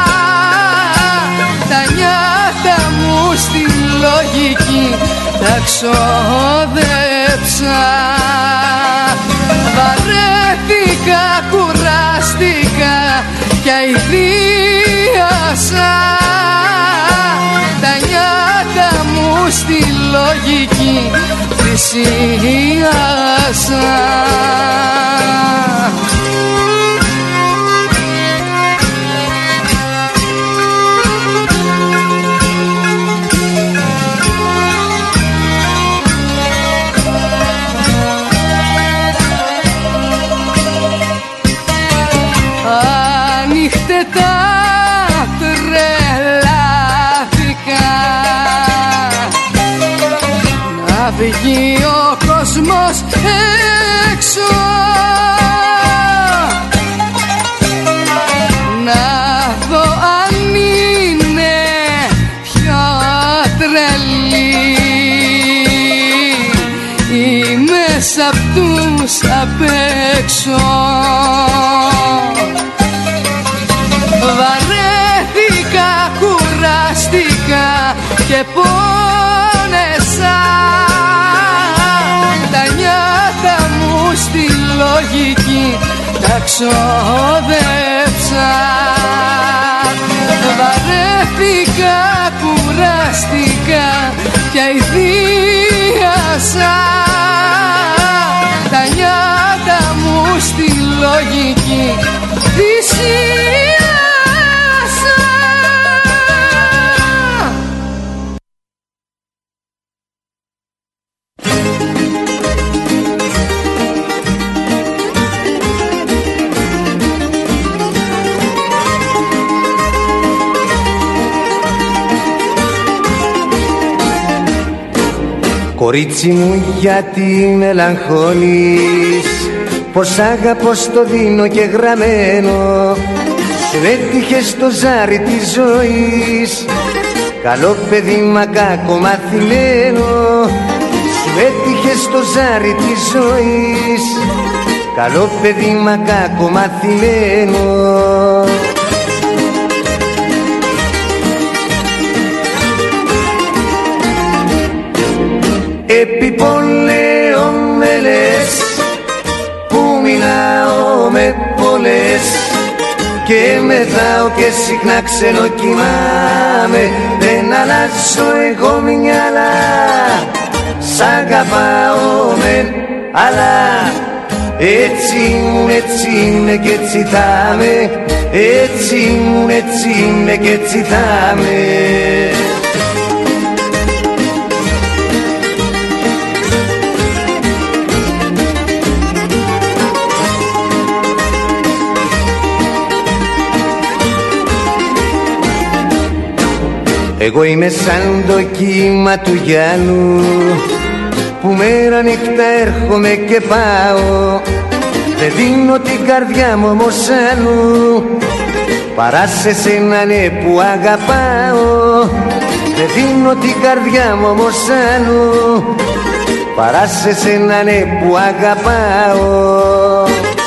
τα νιάτα μου στη λογική τα ξόδεψα. Βαρέθηκα, κουραστήκα και αηδίασα, τα νιάτα μου στη λογική θυσίασα. Ανοίχτε τα τρελάθηκα, να βγει ο κόσμος έξω, να δω αν είναι πιο τρελή ή μέσα απ' τους απ' έξω. Βαρέθηκα, κουραστήκα και πόνεσα, τα νιάτα μου στη λογική τα ξόδεψα. Βαρέθηκα, κουράστηκα και αηδίασα. Τα νιάτα μου στη λογική θυσίασα. Κορίτσι μου, γιατί μελαγχολείς, πως αγαπώ στο δίνω και γραμμένο. Σου έτυχε στο ζάρι της ζωής, καλό παιδί μα κακό μαθημένο. Σου έτυχε στο ζάρι της ζωής, καλό παιδί μα κακό μαθημένο. Επιπολέω με λες, που μιλάω με πολλές και μεθάω και συχνά ξενοκοιμάμαι. Δεν αλλάζω εγώ μυαλά, σ' αγαπάω μεν, αλλά έτσι ήμουν, έτσι είμαι και έτσι θα είμαι. Έτσι ήμουν, έτσι είμαι και έτσι θα είμαι. Εγώ είμαι σαν το κύμα του Γιάννου, που μέρα νύχτα έρχομαι και πάω. Δεν δίνω την καρδιά μου όμως άλλου, παρά σε σένα ναι που αγαπάω. Δεν δίνω την καρδιά μου όμως άλλου, παρά σε σένα ναι που αγαπάω.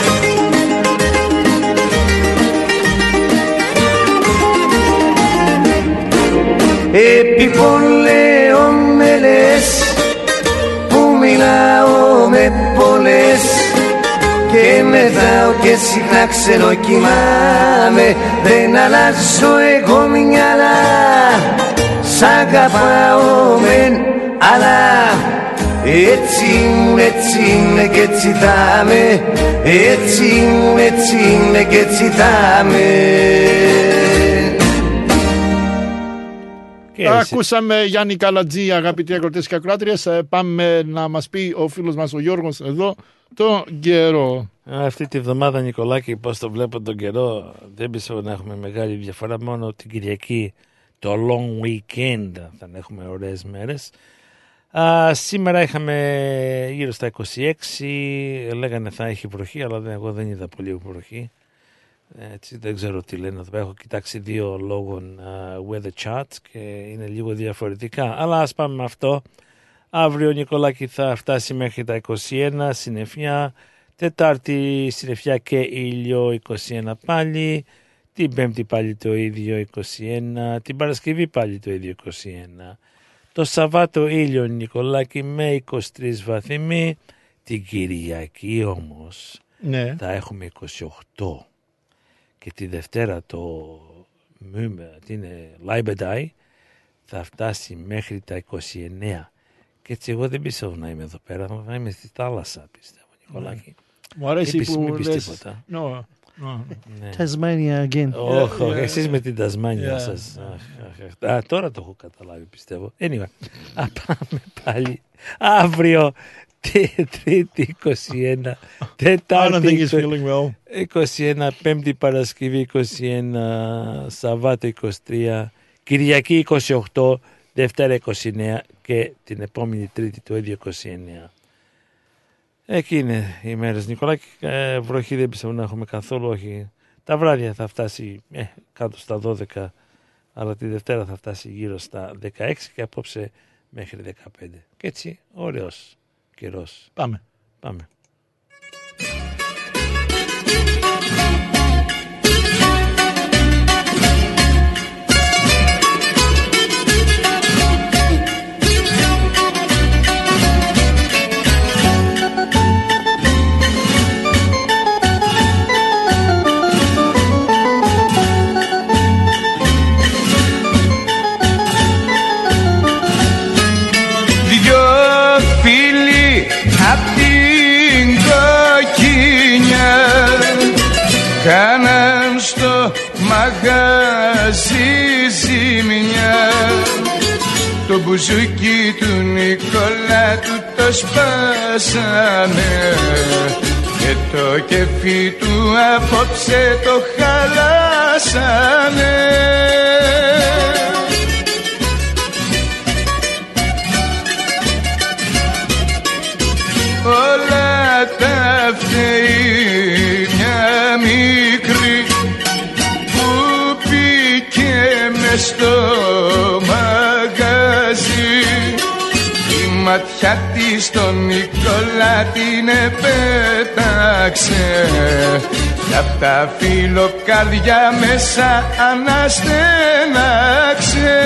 Επιπολέω με λες, που μιλάω με πολλές και μεθάω και συχνά ξενοκοιμάμαι. Δεν αλλάζω εγώ μυαλά, σ' αγαπάω μεν, αλλά έτσι ήμουν, έτσι είμαι και έτσι θα είμαι. Έτσι ήμουν, έτσι είμαι και έτσι θα είμαι. Ακούσαμε Γιάννη Καλατζή, αγαπητοί ακροτές και ακροάτριες. Πάμε να μας πει ο φίλος μας ο Γιώργος εδώ το καιρό. Αυτή τη βδομάδα, Νικολάκη, πώς το βλέπω τον καιρό, δεν πιστεύω να έχουμε μεγάλη διαφορά. Μόνο την Κυριακή, το long weekend, θα έχουμε ωραίες μέρες. Α, σήμερα είχαμε γύρω στα είκοσι έξι, λέγανε θα έχει βροχή, αλλά δεν, εγώ δεν είδα πολύ βροχή. Έτσι, δεν ξέρω τι λένε εδώ. Έχω κοιτάξει δύο λόγων uh, weather charts και είναι λίγο διαφορετικά. Αλλά ας πάμε με αυτό. Αύριο, Νικολάκη, θα φτάσει μέχρι τα είκοσι ένα, συννεφιά. Τετάρτη συννεφιά και ήλιο, είκοσι ένα πάλι. Την Πέμπτη πάλι το ίδιο, είκοσι ένα. Την Παρασκευή πάλι το ίδιο, είκοσι ένα. Το Σαββάτο ήλιο, Νικολάκη, με είκοσι τρεις βαθμοί. Την Κυριακή όμως ναι, θα έχουμε είκοσι οκτώ. Και τη Δευτέρα το τι είναι, Λάιμπεντάι θα φτάσει μέχρι τα είκοσι εννέα. Και έτσι εγώ δεν πιστεύω να είμαι εδώ πέρα, θα είμαι στη θάλασσα, πιστεύω, Νικολάκη. Μου αρέσει Είπες, που μην πεις λες... τίποτα. No, no. Tasmania again. Όχι, yeah, yeah, εσείς με την Τασμάνια yeah. σας. Yeah. Α, τώρα το έχω καταλάβει, πιστεύω. Anyway, α, πάμε πάλι αύριο. Τρίτη είκοσι ένα, Τετάρτη είκοσι ένα, Πέμπτη Παρασκευή είκοσι ένα, Σαββάτο είκοσι τρία, Κυριακή είκοσι οκτώ, Δευτέρα είκοσι εννέα και την επόμενη Τρίτη το ίδιο είκοσι εννέα. Εκεί είναι οι μέρες, Νικολάκη. Ε, βροχή δεν πιστεύω να έχουμε καθόλου, όχι. Τα βράδια θα φτάσει ε, κάτω στα δώδεκα, αλλά τη Δευτέρα θα φτάσει γύρω στα δεκαέξι και απόψε μέχρι δεκαπέντε. Και έτσι, ωραίος καιρός. Πάμε. Πάμε. κάναν στο μαγαζί ζημιά. Το μπουζούκι του Νικόλα του το σπάσανε και το κεφί του απόψε το χαλάσανε. Όλα τα φταίει μια μικρή που πήκε μες στο μαγαζί. Η ματιά της στον Νικόλα την επέταξε κι απ' τα φιλοκάρδια μέσα αναστέναξε.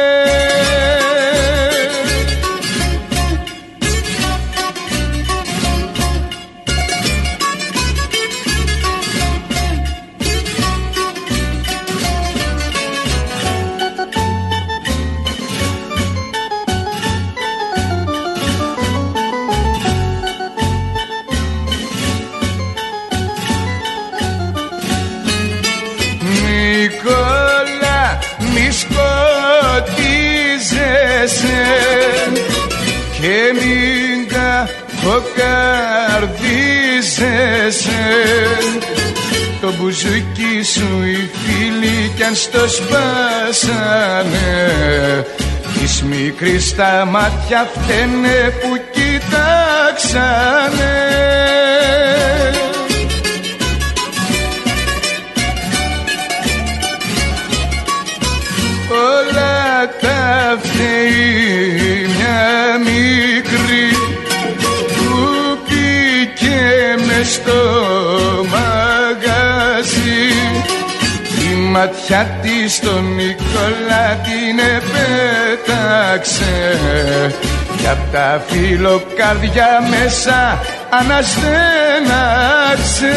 Νικόλα, μη σκοτίζεσαι και μην καχοκαρδίζεσαι. Το μπουζούκι σου οι φίλοι κι αν στο σπάσανε, της μικρής τα μάτια φταίνε που κοιτάξανε. Όλα τα φταίει μια μικρή που πήκε μες στο μαγαζί. Η ματιά της στον Νικόλα την επέταξε κι απ' τα φιλοκάρδια μέσα αναστέναξε.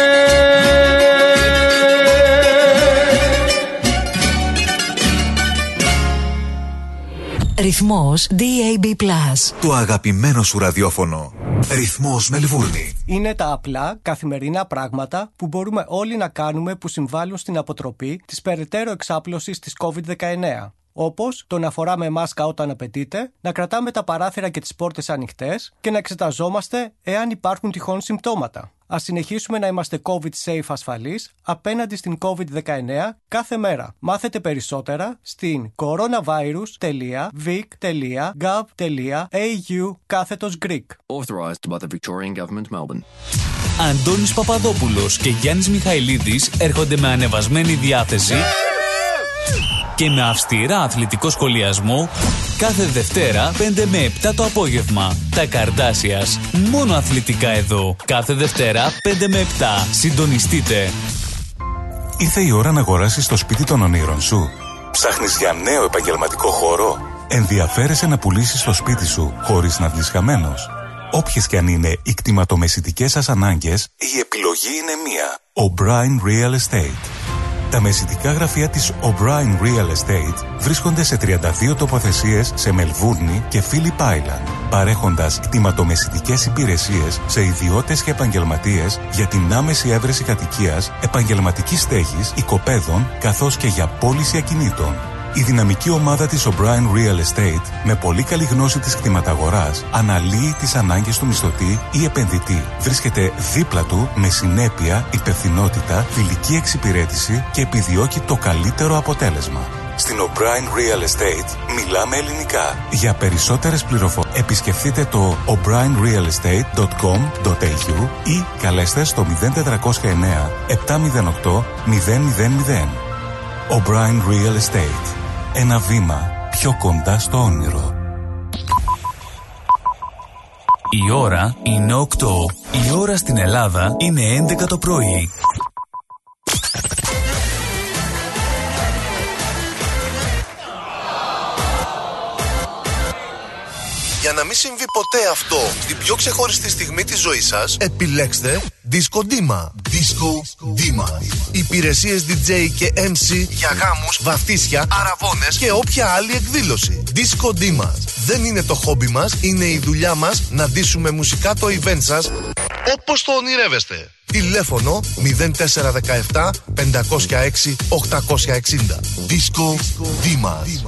Ρυθμός ντι έι μπι Plus. Το αγαπημένο σου ραδιόφωνο. Ρυθμός Μελβούρνη. Είναι τα απλά καθημερινά πράγματα που μπορούμε όλοι να κάνουμε που συμβάλλουν στην αποτροπή της περαιτέρω εξάπλωσης της κόβιντ δεκαεννέα. Όπως το να φοράμε μάσκα όταν απαιτείται, να κρατάμε τα παράθυρα και τις πόρτες ανοιχτές και να εξεταζόμαστε εάν υπάρχουν τυχόν συμπτώματα. Ας συνεχίσουμε να είμαστε COVID safe ασφαλείς απέναντι στην κόβιντ δεκαεννέα κάθε μέρα. Μάθετε περισσότερα στην coronavirus.vic.gov.au κάθετος Greek. Authorized by the Victorian Government, Melbourne. Αντώνης Παπαδόπουλος και Γιάννης Μιχαηλίδης έρχονται με ανεβασμένη διάθεση και με αυστηρά αθλητικό σχολιασμό κάθε Δευτέρα πέντε με επτά το απόγευμα. Τα Καρντάσιας. Μόνο αθλητικά εδώ. Κάθε Δευτέρα πέντε με επτά. Συντονιστείτε. Ήρθε η ώρα να αγοράσεις το σπίτι των ονείρων σου. Ψάχνεις για νέο επαγγελματικό χώρο. Ενδιαφέρεσαι να πουλήσεις το σπίτι σου χωρίς να βγεις χαμένος. Όποιες και αν είναι οι κτηματομεσητικές σας ανάγκες, η επιλογή είναι μία. O'Brien Real Estate. Τα μεσητικά γραφεία της O'Brien Real Estate βρίσκονται σε τριάντα δύο τοποθεσίες σε Μελβούρνη και Phillip Island, παρέχοντας κτηματομεσητικές υπηρεσίες σε ιδιώτες και επαγγελματίες για την άμεση έβρεση κατοικίας, επαγγελματικής στέγης, οικοπαίδων, καθώς και για πώληση ακινήτων. Η δυναμική ομάδα της O'Brien Real Estate, με πολύ καλή γνώση της κτηματαγοράς, αναλύει τις ανάγκες του μισθωτή ή επενδυτή. Βρίσκεται δίπλα του με συνέπεια, υπευθυνότητα, φιλική εξυπηρέτηση και επιδιώκει το καλύτερο αποτέλεσμα. Στην O'Brien Real Estate μιλάμε ελληνικά. Για περισσότερες πληροφορίες επισκεφτείτε το ο μπράιν ριαλ εστέιτ τελεία κομ τελεία έι γιου ή καλέστε στο μηδέν τετρακόσια εννέα επτακόσια οκτώ μηδέν μηδέν μηδέν. O'Brien Real Estate. Ένα βήμα πιο κοντά στο όνειρο. Η ώρα είναι οκτώ. Η ώρα στην Ελλάδα είναι έντεκα το πρωί. Για να μην συμβεί ποτέ αυτό στην πιο ξεχωριστή στιγμή της ζωής σας, επιλέξτε Disco Dima. Disco Dima. Υπηρεσίες ντι τζέι και εμ σι για γάμους, βαφτίσια, αραβώνες και όποια άλλη εκδήλωση. Disco Dima. Δεν είναι το χόμπι μας, είναι η δουλειά μας να ντύσουμε μουσικά το event σας όπως το ονειρεύεστε. Τηλέφωνο μηδέν τέσσερα δεκαεπτά πεντακόσια έξι οχτακόσια εξήντα. Disco Dimas.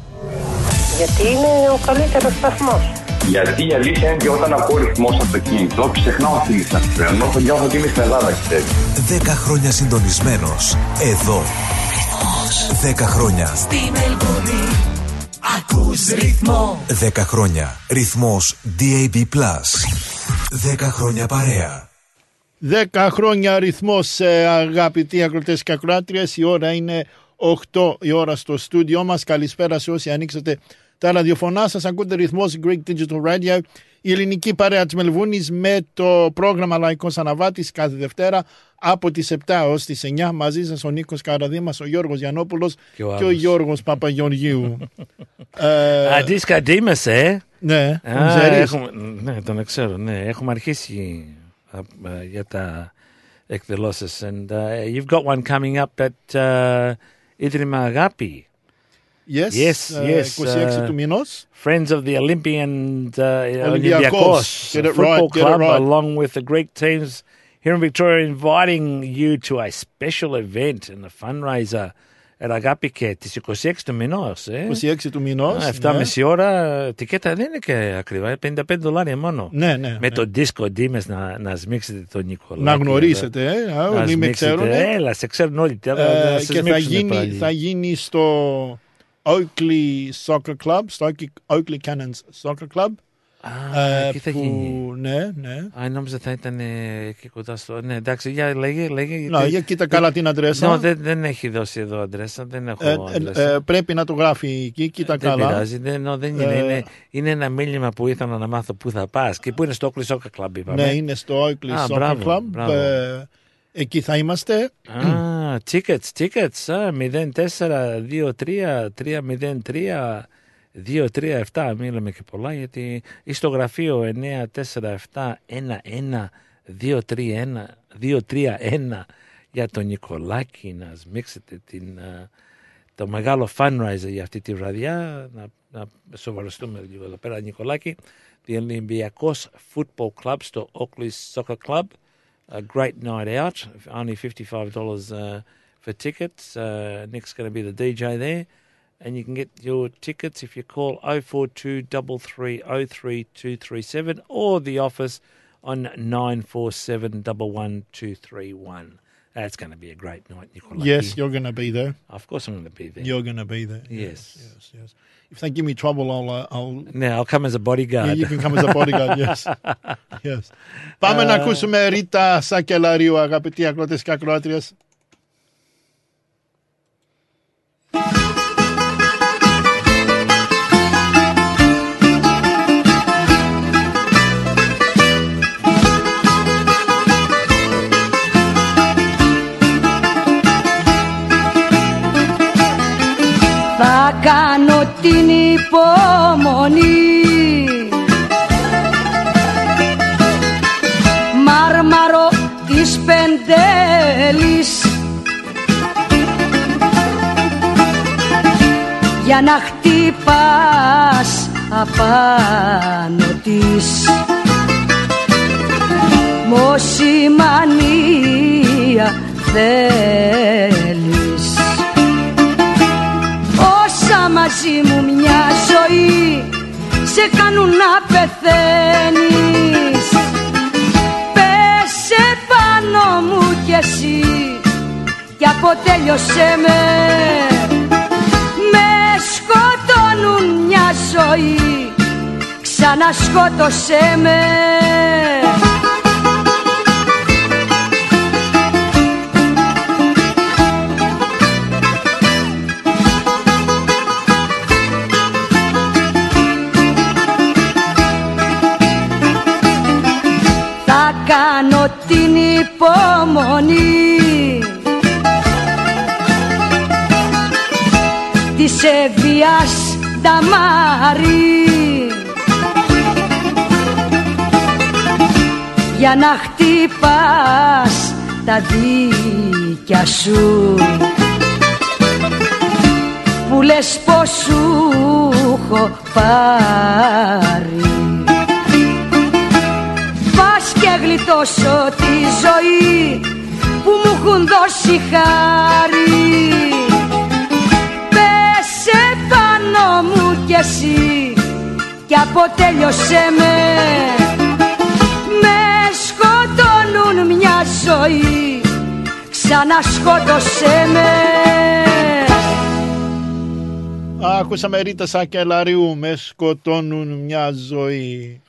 Γιατί είναι ο καλύτερος σταθμός. Γιατί η αλήθεια είναι ότι όταν ακούω ρυθμό στο αυτοκίνητο, ξεχνάω ότι σας παίρνω, θα νιώθω ότι είμαι στην Ελλάδα, ξέρετε. Δέκα χρόνια συντονισμένος. Εδώ. Δέκα χρόνια. Στη Μελβούνι. Ακούς ρυθμό. Δέκα χρόνια. Ρυθμός ντι έι μπι Plus. Δέκα χρόνια παρέα. Δέκα χρόνια ρυθμός, αγαπητοί ακροατές και ακροάτριες. Η ώρα είναι οκτώ η ώρα στο στούντιό μας. Καλησπέρα σε όσοι ανοίξατε τα ραδιοφωνά σας. Ακούτε ρυθμός Greek Digital Radio, η ελληνική παρέα της Μελβούνης, με το πρόγραμμα Λαϊκός Αναβάτης κάθε Δευτέρα από τις επτά ως τις εννιά. Μαζί σας ο Νίκος Καραδήμας, ο Γιώργος Γιαννόπουλος και ο, και ο Γιώργος Παπαγεωργίου. Αντίσκα Ντίμες, ε! Ναι, τον ξέρεις. Ναι, τον ξέρω, ναι. Έχουμε αρχίσει για τα εκδηλώσεις. And uh, you've got one coming up at uh, Ίδρυμα Αγάπη. Yes, yes, uh, yes. είκοσι έξι του μηνός. Friends of the Olympian uh, Olympiacos Olympiacos football right, club, right. along with the Greek teams here in Victoria, inviting you to a special event and a fundraiser at Agapike της είκοσι έξι του μηνός. Ε? είκοσι έξι του μηνός. εφτά ναι. μισή ώρα, τικέτα δεν είναι και ακριβά, πενήντα πέντε δολάρια μόνο. Ναι, ναι, με ναι. το Disco Dimas να, να σμίξετε τον Νικολάκη. Να γνωρίσετε, ε, όλοι με ξέρουν. Έλα, σε ξέρουν όλοι. Ε, και θα γίνει, θα γίνει στο Oakley Soccer Club, στο Oakley Cannons Soccer Club. Α, ε, εκεί θα που, γίνει. Ναι, ναι. Α, νόμιζα θα ήταν εκεί κοντά στο... Ναι, εντάξει, για λέγε, λέγε. Να, για κοίτα καλά την αντρέσα. No, δεν, δεν έχει δώσει εδώ αντρέσα, δεν έχω ε, αντρέσα. Ε, ε, πρέπει να το γράφει εκεί, κοίτα ε, καλά. Δεν πειράζει, δεν, no, δεν είναι, ε, είναι. Είναι ένα μήνυμα που ήθελα να μάθω πού θα πας και πού είναι στο Oakley Soccer Club, είπαμε. Ναι, είναι στο Oakley Α, Soccer μπράβο, Club. Μπράβο. Ε, εκεί θα είμαστε. Α, tickets, tickets, μηδέν τέσσερα δύο τρία τρία μηδέν τρία δύο τρία επτά, μίλαμε και πολλά, γιατί ή στο γραφείο εννιά τέσσερα επτά ένα ένα δύο τρία ένα δύο τρία ένα για τον Νικολάκη, να σμίξετε την, το μεγάλο fundraiser για αυτή τη βραδιά, να, να σοβαρευτούμε λίγο εδώ πέρα, Νικολάκη. The Olympiacos Football Club στο Oakley Soccer Club, a great night out, only fifty-five dollars uh, for tickets. uh, Nick's going to be the D J there. And you can get your tickets if you call oh four two three three oh three two three seven or the office on nine four seven one one two three one. That's going to be a great night, Nicolaki. Yes, you're going to be there. Of course I'm going to be there. You're going to be there. Yes. Yes, yes, yes. If they give me trouble, I'll... Uh, I'll... No, I'll come as a bodyguard. Yeah, you can come as a bodyguard, yes. Yes. Πάμε uh... να ακούσουμε Ρίτα Σακελαρίου, αγαπητοί ακροατές και ακροάτριες. Θα κάνω την υπομονή, μάρμαρο της Πεντέλης, για να χτυπάς απάνω της. Μόση μανία θέλεις, μαζί μου μια ζωή σε κάνουν να πεθαίνεις. Πέσε πάνω μου κι εσύ κι αποτέλειωσέ με. Με σκοτώνουν μια ζωή, ξανασκότωσέ με. Κάνω την υπομονή της ευβίας νταμάρι, για να χτυπάς τα δίκια σου, που λες πως σου έχω πάρει. Και γλιτώνεις δώσω τη ζωή που μου έχουν δώσει χάρη. Πέσε πάνω μου κι εσύ κι αποτέλειωσέ με. Με σκοτώνουν μια ζωή, ξανασκότωσέ με. Άκουσαμε Ρίτα Σακελαρίου, με σκοτώνουν μια ζωή.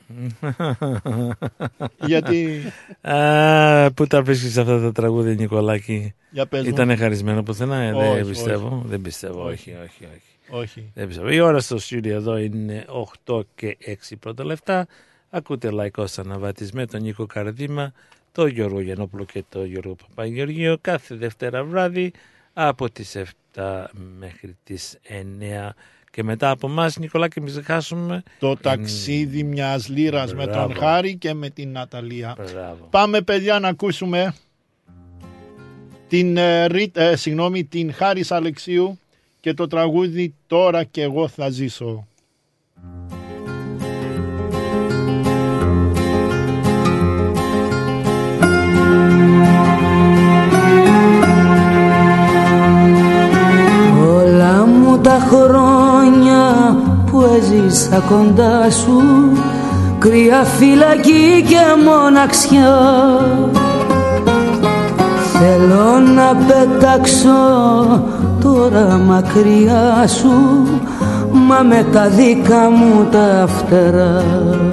Γιατί... Α, πού τα βρίσκεις αυτά τα τραγούδια, Νικολάκη? Ήτανε χαρισμένο πουθενά? Όχι, δεν πιστεύω. Όχι. Δεν πιστεύω, όχι, όχι, όχι. όχι. Δεν πιστεύω. Η ώρα στο στούντιο εδώ είναι οκτώ και έξι πρώτα λεπτά. Ακούτε Λαϊκός Αναβάτης με τον Νίκο Καρδίμα, τον Γιώργο Γιαννόπουλο και τον Γιώργο Παπαγεωργίου κάθε Δευτέρα βράδυ από τις επτά μέχρι τις εννέα. Και μετά από εμάς, Νικολάκη, μην ξεχάσουμε το ταξίδι μιας λύρας με τον Χάρη και με την Ναταλία. Μπράβο. Πάμε, παιδιά, να ακούσουμε την, ε, ε, συγγνώμη, την Χάρης Αλεξίου και το τραγούδι «Τώρα κι εγώ θα ζήσω». Όλα μου τα χρόνια που έζησα κοντά σου, κρύα φυλακή και μοναξιά, θέλω να πετάξω τώρα μακριά σου, μα με τα δικά μου τα φτερά.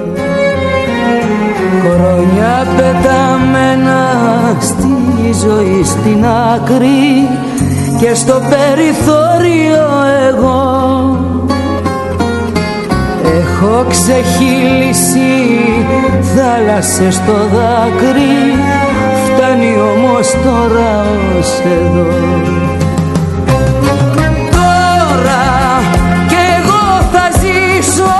Χρόνια πεταμένα στη ζωή στην άκρη και στο περιθώριο εγώ έχω ξεχύλισει θάλασσες στο δάκρυ, φτάνει όμως τώρα ως εδώ. Τώρα κι εγώ θα ζήσω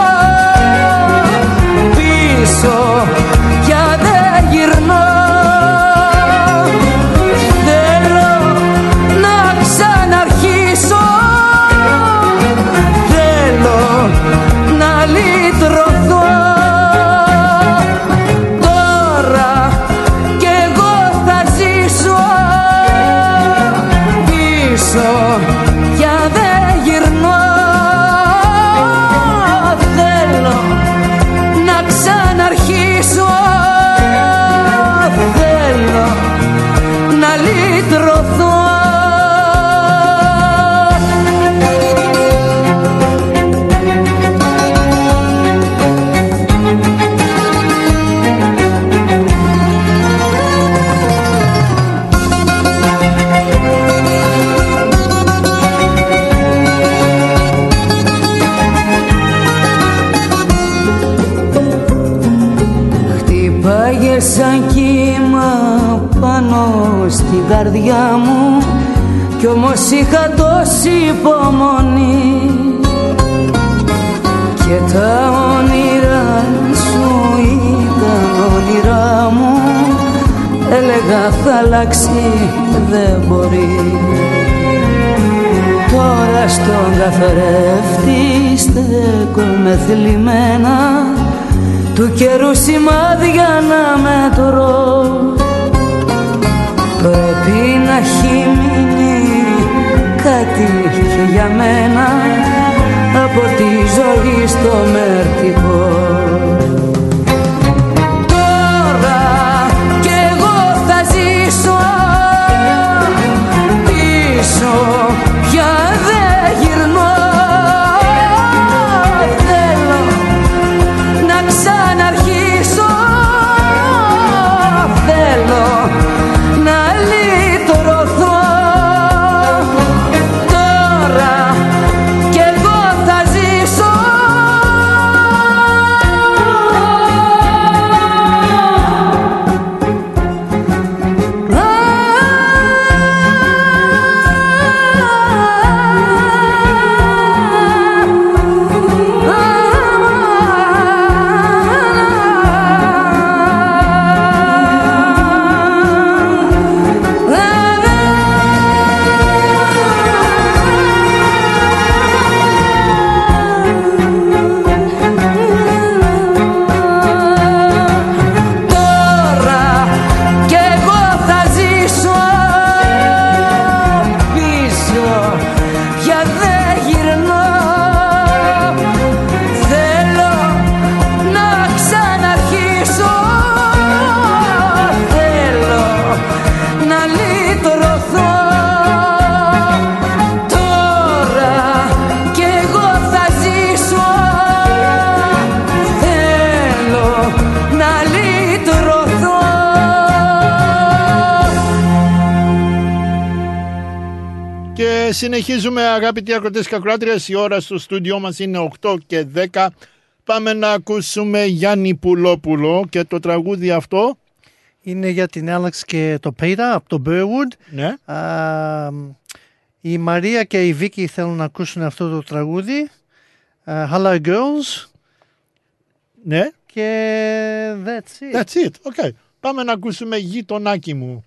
πίσω, πια δεν γυρνώ. Σαν κύμα πάνω στην καρδιά μου κι όμως είχα τόση υπομονή και τα όνειρά σου ήταν όνειρά μου, έλεγα θα αλλάξει, δεν μπορεί. Τώρα στον καθρέφτη στέκομαι θλιμμένα, του καιρού σημάδια να μετρώ. Πρέπει να έχει μείνει κάτι και για μένα από τη ζωή στο μερτικό. Τώρα κι εγώ θα ζήσω πίσω, πια δεν γυρνώ. Ξαναρχίσω, θέλω να λυτρωθώ. Τώρα κι εγώ θα ζήσω Και συνεχίζουμε, αγαπητοί ακροτές και ακροάτριες. Η ώρα στο στούντιό μας είναι οκτώ και δέκα. Πάμε να ακούσουμε Γιάννη Πουλόπουλο και το τραγούδι αυτό είναι για την Άλεξ και το Πέιτα από το Burwood. Ναι. Α, η Μαρία και η Βίκη θέλουν να ακούσουν αυτό το τραγούδι. Uh, Hello Girls. Ναι. Και that's it. That's it. Okay. Πάμε να ακούσουμε Γειτονάκι μου.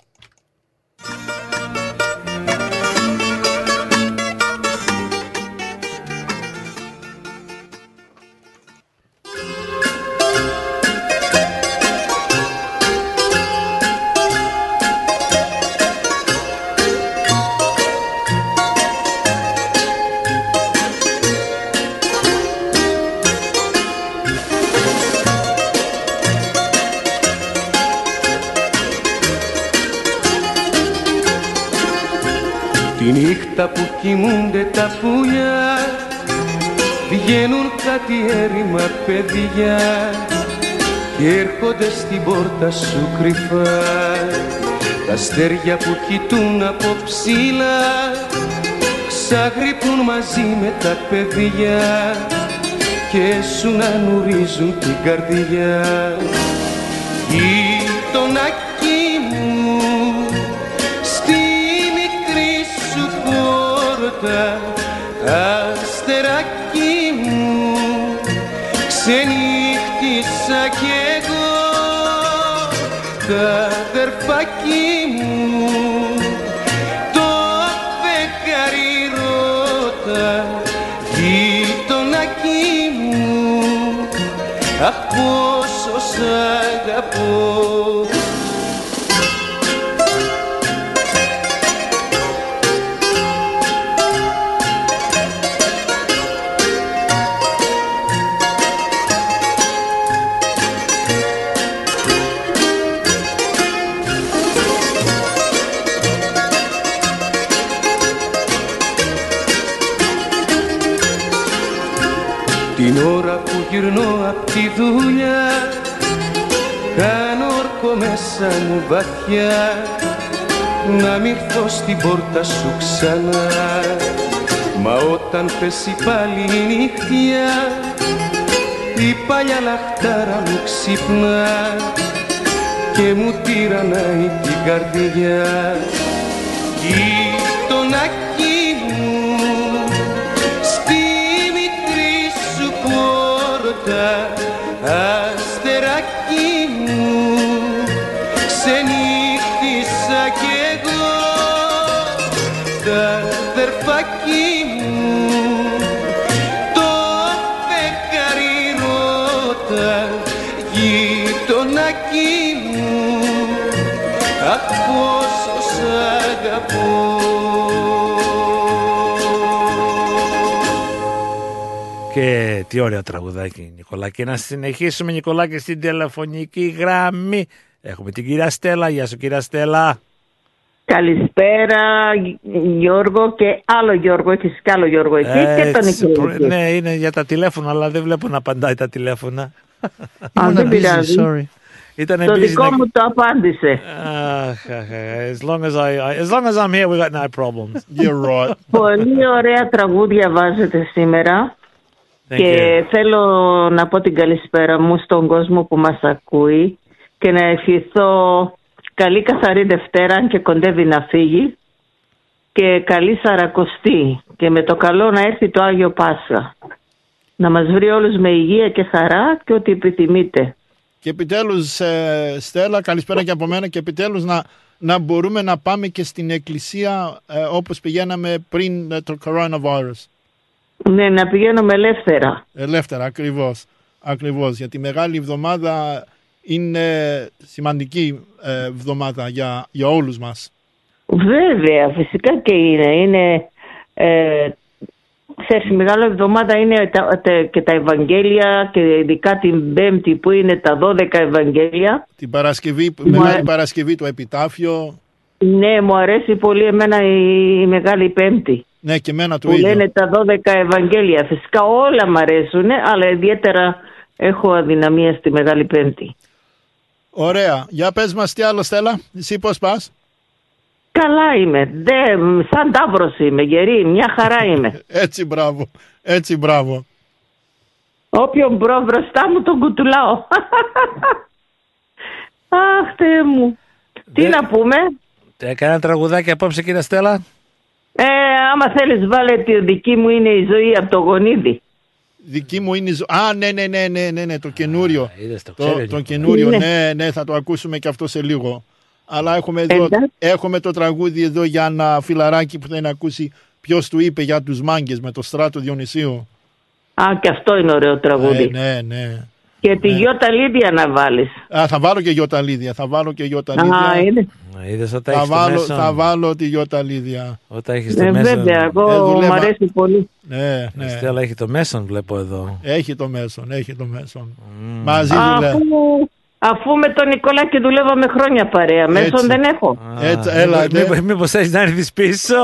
Τη νύχτα που κοιμούνται τα πουλιά βγαίνουν κάτι έρημα παιδιά και έρχονται στην πόρτα σου κρυφά τα αστέρια που κοιτούν από ψηλά ξαγρυπνούν μαζί με τα παιδιά και σου να νουρίζουν την καρδιά. Γειτονάκι μου αστεράκι μου ξενύχτησα κι εγώ τα αδερφάκι μου το φεγγάρι ρώτα γειτονάκι μου αχ πόσο σ' αγαπώ. Την ώρα που γυρνώ απ' τη δουλειά κάνω όρκο μέσα μου βαθιά να μ' ήρθω στην πόρτα σου ξανά. Μα όταν πέσει πάλι η νύχτια η παλιά λαχτάρα μου ξυπνά και μου τυραννάει την καρδιά. Γειτονάκι μου αστεράκι μου ξενύχτησα κι εγώ τα αδερφάκι μου το φεγγάρι ρώτα γειτονάκι μου αχ πόσο σ' αγαπώ. Και τι ωραίο τραγουδάκι, Νικολάκη. Να συνεχίσουμε, Νικολάκη, στην τηλεφωνική γραμμή. Έχουμε την κυρία Στέλλα. Γεια σου, κυρία Στέλλα. Καλησπέρα, Γιώργο, και άλλο Γιώργο. Έχεις κι άλλο Γιώργο εκεί ε, και τον Νικολάκη. Ναι, είναι για τα τηλέφωνα, αλλά δεν βλέπω να απαντάει τα τηλέφωνα. Α, δεν πειράζει. Ήταν το δικό να... μου το απάντησε. Uh, as, long as, I, as long as I'm here, we got no problems. You're right. Πολύ ωραία τραγούδια βάζετε σήμερα. Thank και you. Θέλω να πω την καλησπέρα μου στον κόσμο που μας ακούει και να ευχηθώ καλή καθαρή Δευτέρα, αν και κοντεύει να φύγει, και καλή Σαρακοστή και με το καλό να έρθει το Άγιο Πάσχα. Να μας βρει όλους με υγεία και χαρά και ό,τι επιθυμείτε. Και επιτέλους, ε, Στέλλα, καλησπέρα και από μένα, και επιτέλους να, να μπορούμε να πάμε και στην εκκλησία ε, όπως πηγαίναμε πριν ε, το coronavirus. Ναι, να πηγαίνουμε ελεύθερα. Ελεύθερα, ακριβώς. Ακριβώς, γιατί η Μεγάλη Εβδομάδα είναι σημαντική ε, εβδομάδα για, για όλους μας. Βέβαια, φυσικά και είναι. Είναι ε, ξέρεις, η Μεγάλη Εβδομάδα είναι τα, τα, και τα Ευαγγέλια, και ειδικά την Πέμπτη που είναι τα δώδεκα Ευαγγέλια. Την Παρασκευή, Μεγάλη α... Παρασκευή, το Επιτάφιο. Ναι, μου αρέσει πολύ εμένα η, η Μεγάλη Πέμπτη. Ναι, και εμένα το που ίδιο. Λένε τα δώδεκα Ευαγγέλια. Φυσικά όλα μου αρέσουν, αλλά ιδιαίτερα έχω αδυναμία στη Μεγάλη Πέμπτη. Ωραία. Για πες μας τι άλλο, Στέλλα. Εσύ πώς πας? Καλά είμαι. Δε, σαν τάβρος είμαι, γερή, μια χαρά είμαι. Έτσι μπράβο, έτσι μπράβο. Όποιον μπρο μπροστά μου τον κουτουλάω. Αχ, Θεέ μου. Τι να πούμε. Έκανα τραγουδάκι απόψε, κύριε Στέλλα. Ε, άμα θέλεις βάλε τη δική μου είναι η ζωή από το γονίδι. Δική μου είναι η ζωή. Α, ναι, ναι, ναι, ναι, ναι, ναι, το καινούριο. Α, είδες, το, το, το καινούριο, ναι. ναι, ναι, θα το ακούσουμε και αυτό σε λίγο. Αλλά έχουμε, εδώ, έχουμε το τραγούδι εδώ για ένα φιλαράκι που θέλει να ακούσει ποιος του είπε για τους μάγκες με το Στράτο Διονυσίου. Α, και αυτό είναι ωραίο τραγούδι. Ε, ναι, ναι. Και τη ναι. Γιώτα Λίδια να βάλεις. Α, θα βάλω και Γιώτα Λίδια. Θα βάλω και Γιώτα Λίδια. Α, είναι. Είδες, θα, βάλω, θα βάλω τη Γιώτα Λίδια. Όταν έχεις το ε, μέσον. Βέβαια, εγώ ε, μου αρέσει πολύ. Ναι, ναι. Η Στέλλα έχει το μέσον, βλέπω εδώ. Έχει το μέσον, έχει το μέσον. Mm. Μαζί δουλεύω. Αφού με τον Νικολάκη δουλεύαμε χρόνια παρέα, μέσον δεν έχω. Έτσι, έλα, μήπως, μήπως θες να έρθεις πίσω.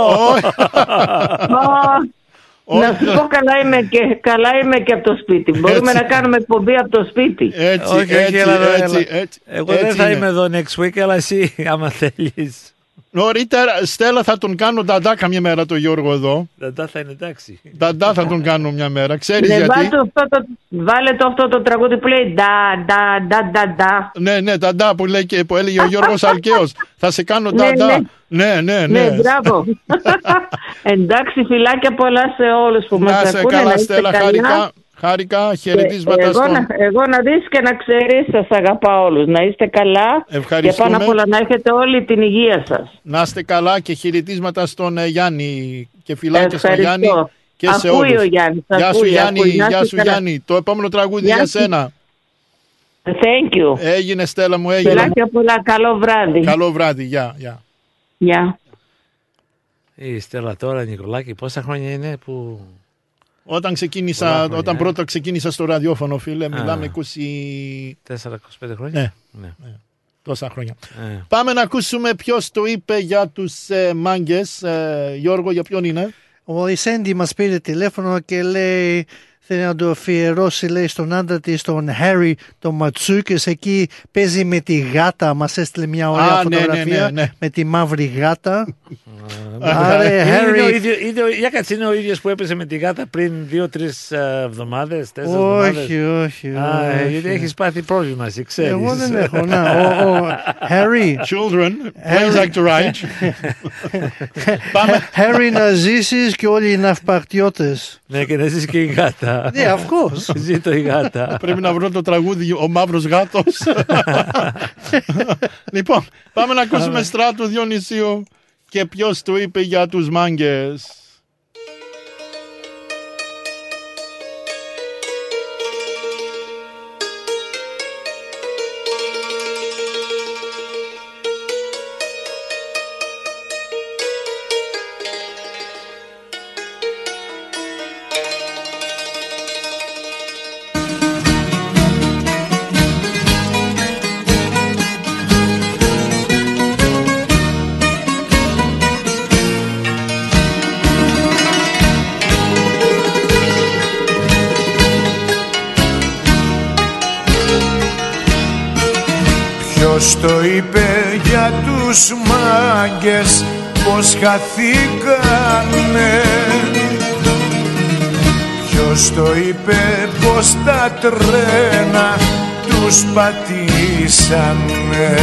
Να σου πω, καλά είμαι, και, καλά είμαι και από το σπίτι. Μπορούμε να κάνουμε εκπομπή από το σπίτι. Έτσι, όχι, έτσι, έλα, έτσι, έλα. έτσι. Εγώ έτσι δεν θα είναι. είμαι εδώ next week, αλλά εσύ άμα θέλεις. Νωρίτερα, Στέλλα, θα τον κάνω νταντά καμιά μέρα το Γιώργο εδώ. Νταντά θα είναι εντάξει. Νταντά θα τον κάνω μια μέρα. Ξέρεις ναι, γιατί. Βάλε το, αυτό, το, βάλε το αυτό το τραγούδι που λέει ντα, ντα, ντα, ντα, ντα. Ναι, ναι, νταντά που, λέει και, που έλεγε ο Γιώργος Αλκαίος. Θα σε κάνω νταντά. Ναι, ναι, ναι. ναι, ναι. Μπράβο. Εντάξει, φιλάκια πολλά σε όλους που μας ακούνε. Να σε καλά, Στέλλα, χάρηκα. Χάρηκα, χαιρετίσματα εγώ, στον... να, εγώ να δεις και να ξέρεις, σας αγαπάω όλους. Να είστε καλά. Ευχαριστούμε. Και πάνω απ' όλα να έχετε όλη την υγεία σας. Να είστε καλά και χαιρετίσματα στον ε, Γιάννη και φιλάκια στον Γιάννη και ακούει σε όλους. Ο Γιάννης, γεια σου ακούει, Γιάννη, ακούει, γεια σου καλά. Γιάννη. Το επόμενο τραγούδι Γεια για σου. σένα. Thank you. Έγινε, Στέλλα μου, έγινε. Φιλάκια πολλά, καλό βράδυ. Καλό βράδυ, γεια. γεια. Γεια. Η Στέλλα τώρα, Νικολάκη, πόσα χρόνια είναι που... Όταν, ξεκίνησα, χρόνια, όταν ε. πρώτα ξεκίνησα στο ραδιόφωνο, φίλε, Α. μιλάμε είκοσι τέσσερα είκοσι πέντε χρόνια. Ναι, ναι. ναι. Τόσα χρόνια. Ε. Πάμε να ακούσουμε ποιος το είπε για τους ε, μάγκες. Ε, Γιώργο, για ποιον είναι? Ο Ισέντη μας πήρε τηλέφωνο και λέει θέλει να το αφιερώσει, λέει, στον άντρα της, τον Harry, τον Ματσούκες. Εκεί παίζει με τη γάτα. Μας έστειλε μια ωραία Α, φωτογραφία ναι, ναι, ναι, ναι. με τη μαύρη γάτα. Άρα, Harry... Για κάτσε, είναι ο ίδιος που έπαιζε με τη γάτα πριν δύο-τρεις εβδομάδες, τέσσερις εβδομάδες. Όχι, όχι. Α, όχι. γιατί έχεις πάθει πρόβλημα, εσύ ξέρεις. Εγώ δεν έχω. Να, ο, ο, Harry. Children, please act right. Harry, να ζήσεις και όλοι οι ναυπακτιώτες. Ναι, και να ζήσεις και η γάτα. Ναι, of course. Ζήτω η γάτα. Πρέπει να βρω το τραγούδι «Ο μαύρος γάτος». Λοιπόν, πάμε να ακούσουμε Στράτο Διονυσίου και ποιος του είπε για τους μάγκες. Ποιος το είπε για τους μάγκες πως χαθήκανε? Ποιος το είπε πως τα τρένα τους πατήσανε?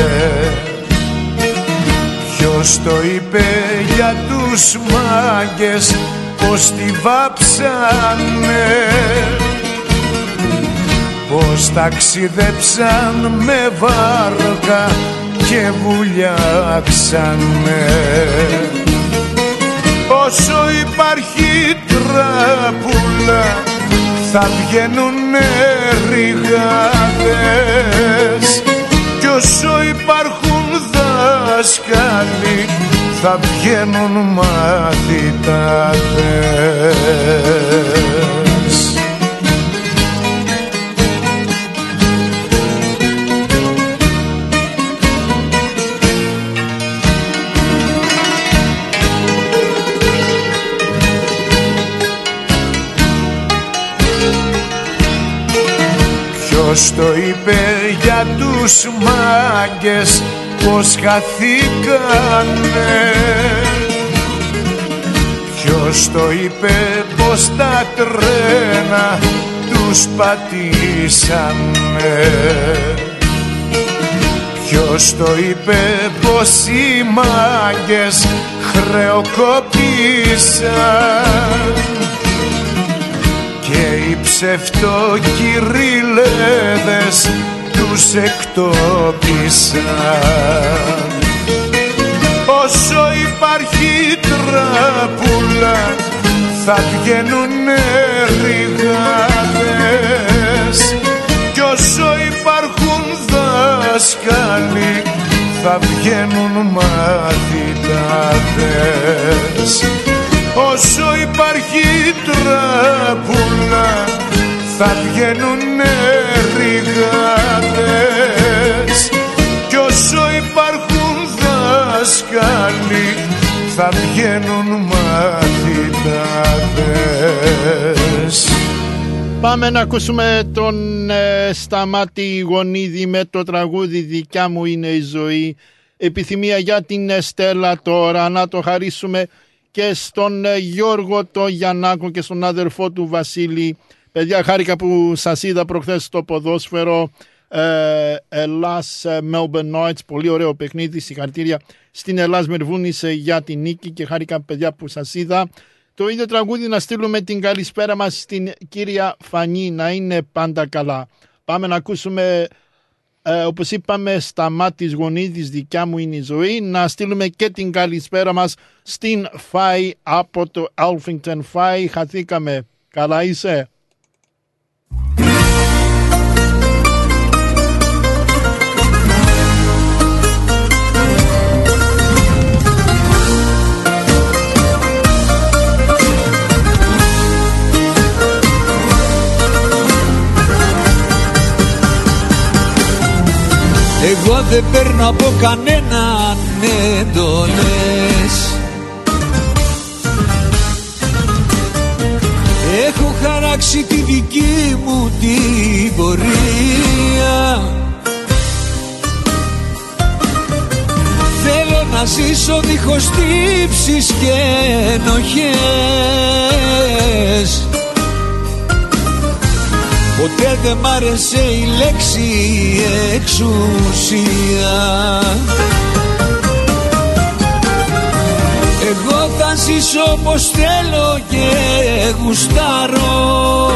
Ποιος το είπε για τους μάγκες πως τη βάψανε? Πως ταξιδέψαν με βάρκα και βουλιάξανε? Όσο υπάρχει τράπουλα θα βγαίνουνε ρηγάδες, κι όσο υπάρχουν δάσκαλοι θα βγαίνουν μαθητάδες. Ποιος το είπε για τους μάγκες πως χαθήκανε. Ποιος το είπε πως τα τρένα τους πατήσανε. Ποιος το είπε πως οι μάγκες χρεοκοπήσαν και οι ψευτοκυριλέδες τους εκτόπισαν. Όσο υπάρχει τραπούλα θα βγαίνουνε ρηγάδες κι όσο υπάρχουν δάσκαλοι θα βγαίνουν μαθητάδες. Όσο υπάρχει τραπούλα θα βγαίνουνε ρηγάδες κι όσο υπάρχουν δάσκαλοι θα βγαίνουν μαθητάδες. Πάμε να ακούσουμε τον ε, Σταμάτη Γονίδη με το τραγούδι «Δικιά μου είναι η ζωή». Επιθυμία για την Στέλλα τώρα, να το χαρίσουμε και στον ε, Γιώργο το Γιαννάκο και στον αδερφό του Βασίλη. Παιδιά, χάρηκα που σας είδα προχθές στο ποδόσφαιρο ε, Ελλάς Melbourne Knights. Πολύ ωραίο παιχνίδι, συγχαρητήρια στην Ελλάς Μερβούνης για την νίκη και χάρηκα, παιδιά, που σας είδα. Το ίδιο τραγούδι να στείλουμε την καλησπέρα μας στην κυρία Φανή, να είναι πάντα καλά. Πάμε να ακούσουμε, ε, όπως είπαμε, Σταμάτης Γονίδης, «Δικιά μου είναι η ζωή». Να στείλουμε και την καλησπέρα μας στην Φάη από το Alphington. Φάη, χαθήκαμε. Καλά είσαι? Εγώ δεν παίρνω από κανέναν εντολές. Έχω χαράξει τη δική μου την πορεία. Θέλω να ζήσω δίχως τύψεις και ενοχές. Ποτέ δεν μ' άρεσε η λέξη εξουσία. Εγώ θα ζήσω όπως θέλω και γουστάρω.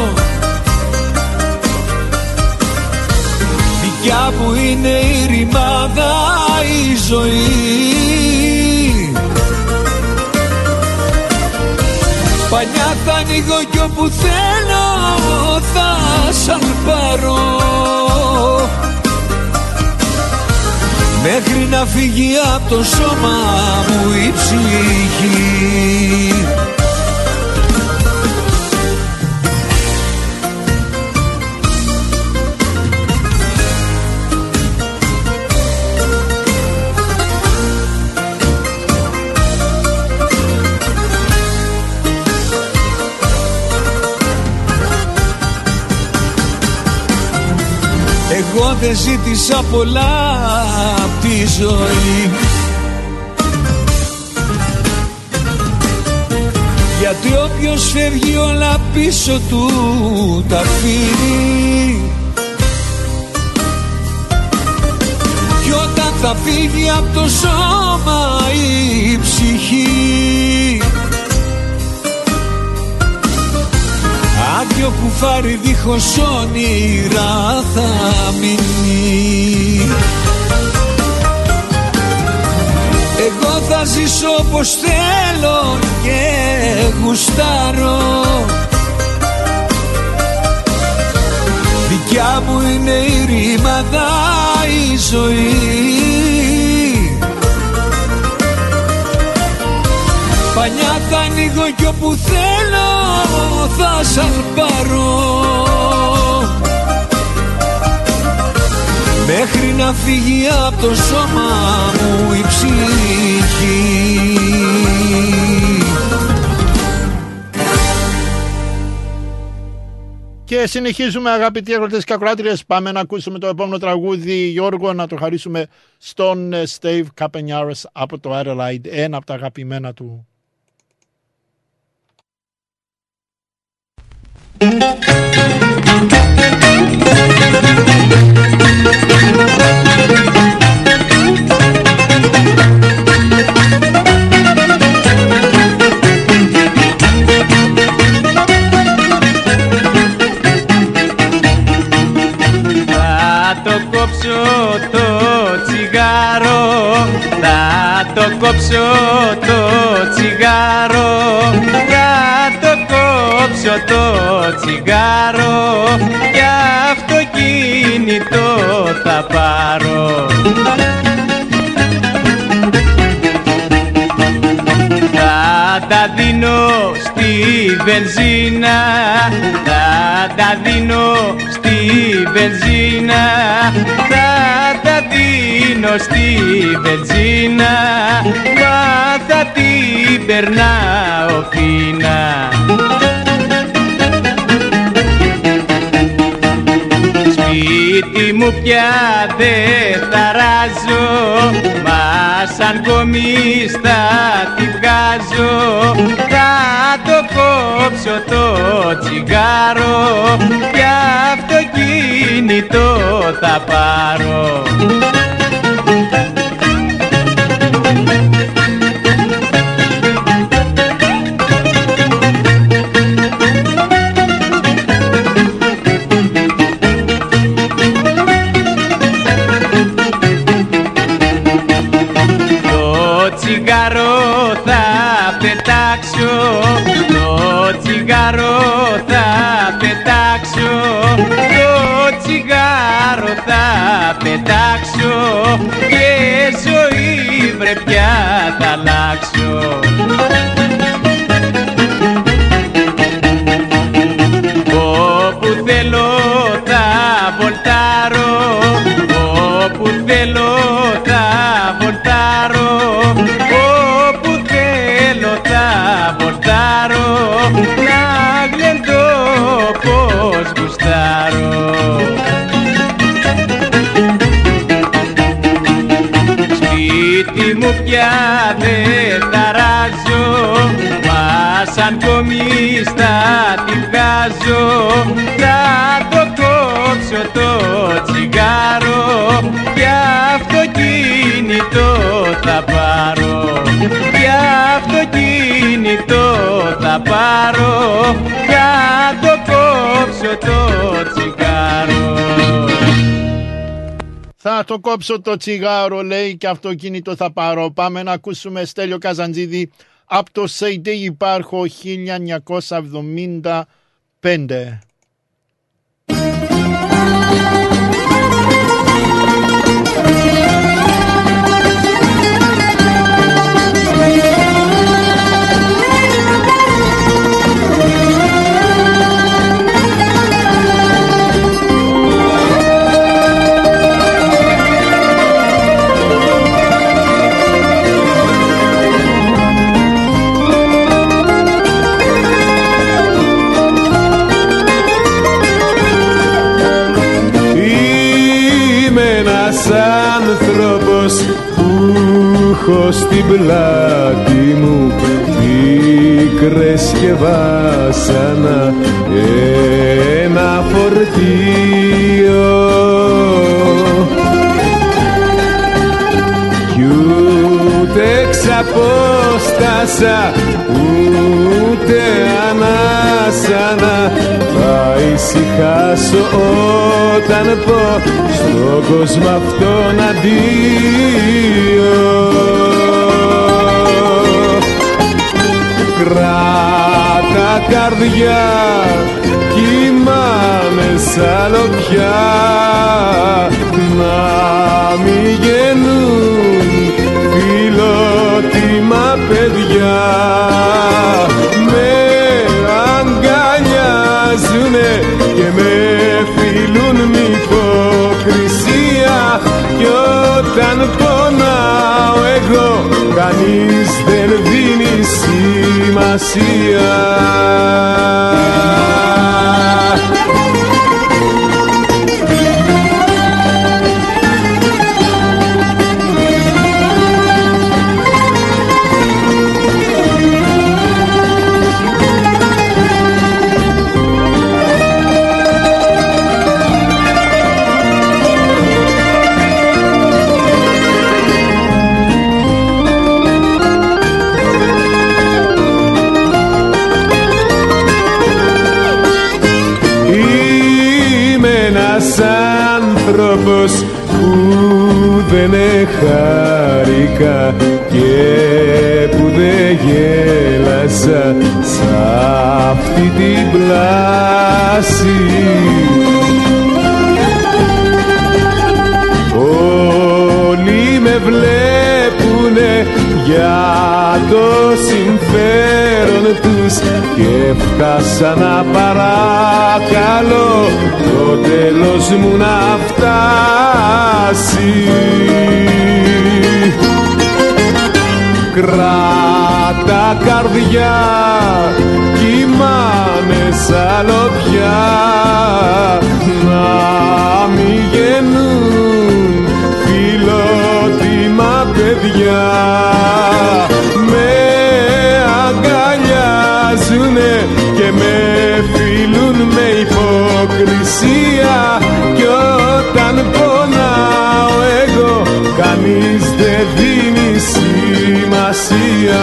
Δικιά μου είναι η ρημάδα η ζωή. Πανιά θα ανοίγω κι όπου θέλω θα σαλπάρω, μέχρι να φύγει από το σώμα μου η ψυχή. Εγώ δεν ζήτησα πολλά απ' τη ζωή, γιατί όποιος φεύγει όλα πίσω του τα αφήνει. Κι όταν θα φύγει απ' το σώμα η ψυχή, άδειο κουφάρι δίχως όνειρα θα μείνει. Εγώ θα ζήσω όπως θέλω και γουστάρω. Δικιά μου είναι η ρημάδα η ζωή. Πανιά θα ανοίγω κι όπου θέλω θα σαλπάρω, μέχρι να φύγει από το σώμα μου η ψυχή. Και συνεχίζουμε, αγαπητοί αγροτές και ακροάτριες. Πάμε να ακούσουμε το επόμενο τραγούδι, Γιώργο, να το χαρίσουμε στον Steve Capeñaras από το Adelaide, ένα από τα αγαπημένα του. Το τσιγάρο, θα το κόψω το τσιγάρο, θα το κόψω το τσιγάρο, και αυτοκίνητο θα πάρω. Θα τα δίνω στη βενζίνα, θα τα δίνω στη βενζίνα, θα τα δίνω στη βενζίνα, μα θα την περνάω φίνα. Σπίτι μου πια δε ταράζω, μα σαν κομίστα τη βγάζω. Θα το κόψω το τσιγάρο, και αυτοκίνητο θα πάρω. Το τσιγάρο θα πετάξω, το τσιγάρο θα πετάξω, και ζωή βρε πια θα αλλάξω. Όπου θέλω θα βολτάρω, όπου θέλω θα βολτάρω, όπου θέλω θα βολτάρω, να γλεντώ πως γουστάρω. Σπίτι μου πια δεν ταράζω, μα σαν κομίστα τη βγάζω. Θα το κόψω το τσιγάρο, και αυτοκίνητο θα πάρω, και αυτοκίνητο θα πάρω, θα το κόψω το τσιγάρο. Θα το κόψω το τσιγάρο, λέει, και αυτοκίνητο θα πάρω. Πάμε να ακούσουμε Στέλιο Καζαντζίδη από το Σέιντε Υπάρχω χίλια εννιακόσια εβδομήντα πέντε. Άνθρωπος που έχω στην πλάτη μου πίκρες και βάσανα, ένα φορτίο, κι ούτε ξαπόστασα ούτε ανάσανα. Θα ησυχάσω όταν πω στον κόσμο αυτόν αντίο. Κράτα καρδιά, κοιμάμαι σαλοπιά, να μη γεννούν φιλότιμα παιδιά. Με αγκαλιάζουνε και με φιλούν μη υποκρισία, κι όταν πονάω εγώ κανείς δεν δίνει σημασία. άνθρωπος που δεν χάρηκα και που δεν γέλασα σ' αυτή την πλάση. Όλοι με βλέπουνε για το συμφέρον τους και φτάσα να παρακαλώ το τέλος μου να φτάσει. Κράτα καρδιά, κοιμάμαι σ' άλλο πια, να μη γεννούν φιλότιμα παιδιά. Με αγκαλιάζουνε και με φιλούν με υποκρισία κι όταν πονάω εγώ κανείς δεν δίνει σημασία.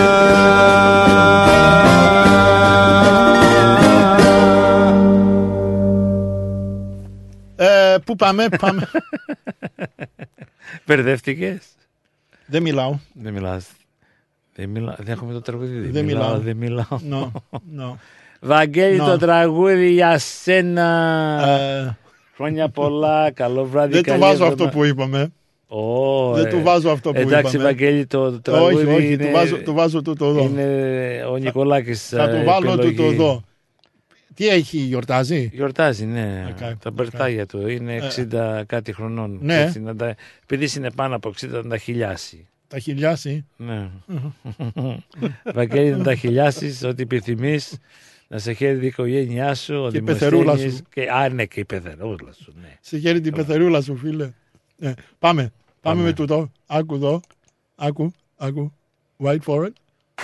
Ε, πού πάμε, πάμε. Μπερδεύτηκες. Δεν μιλάω. Δεν μιλάς. Δεν, μιλά... δεν έχουμε το τραγούδι. Δεν, δεν μιλάω. μιλάω. Δεν μιλάω. No, no. Βαγγέλη, no. Το τραγούδι για σένα. Uh, Χρόνια πολλά. Καλό βράδυ. Δεν του βάζω αυτό που είπαμε. Oh, δεν ε. του βάζω αυτό που Εντάξει, είπαμε. Εντάξει, Βαγγέλη, το, το τραγούδι όχι, όχι, είναι... του βάζω, του βάζω τούτο εδώ. Είναι ο Νικολάκης. Θα, θα του βάλω επιλογή. τούτο εδώ. Τι έχει, γιορτάζει? Γιορτάζει, ναι. Okay, τα μπερτάγια okay. του. Είναι εξήντα uh, κάτι χρονών. Ναι. Έτσι, να τα, επειδή είναι πάνω από εξήντα, να τα χιλιάσει. Τα χιλιάσει. Ναι. Βαγγέλη, να τα χιλιάσεις, ό,τι επιθυμείς. Να σε χαίρει η οικογένειά σου, ο και η πεθερούλα σου. Και, α, ναι, και η πεθερούλα σου. Ναι. Σε χαίρει την πεθερούλα σου, φίλε. Ναι. Πάμε. Πάμε με τούτο. Άκου εδώ. Άκου. Άκου. Wait for it.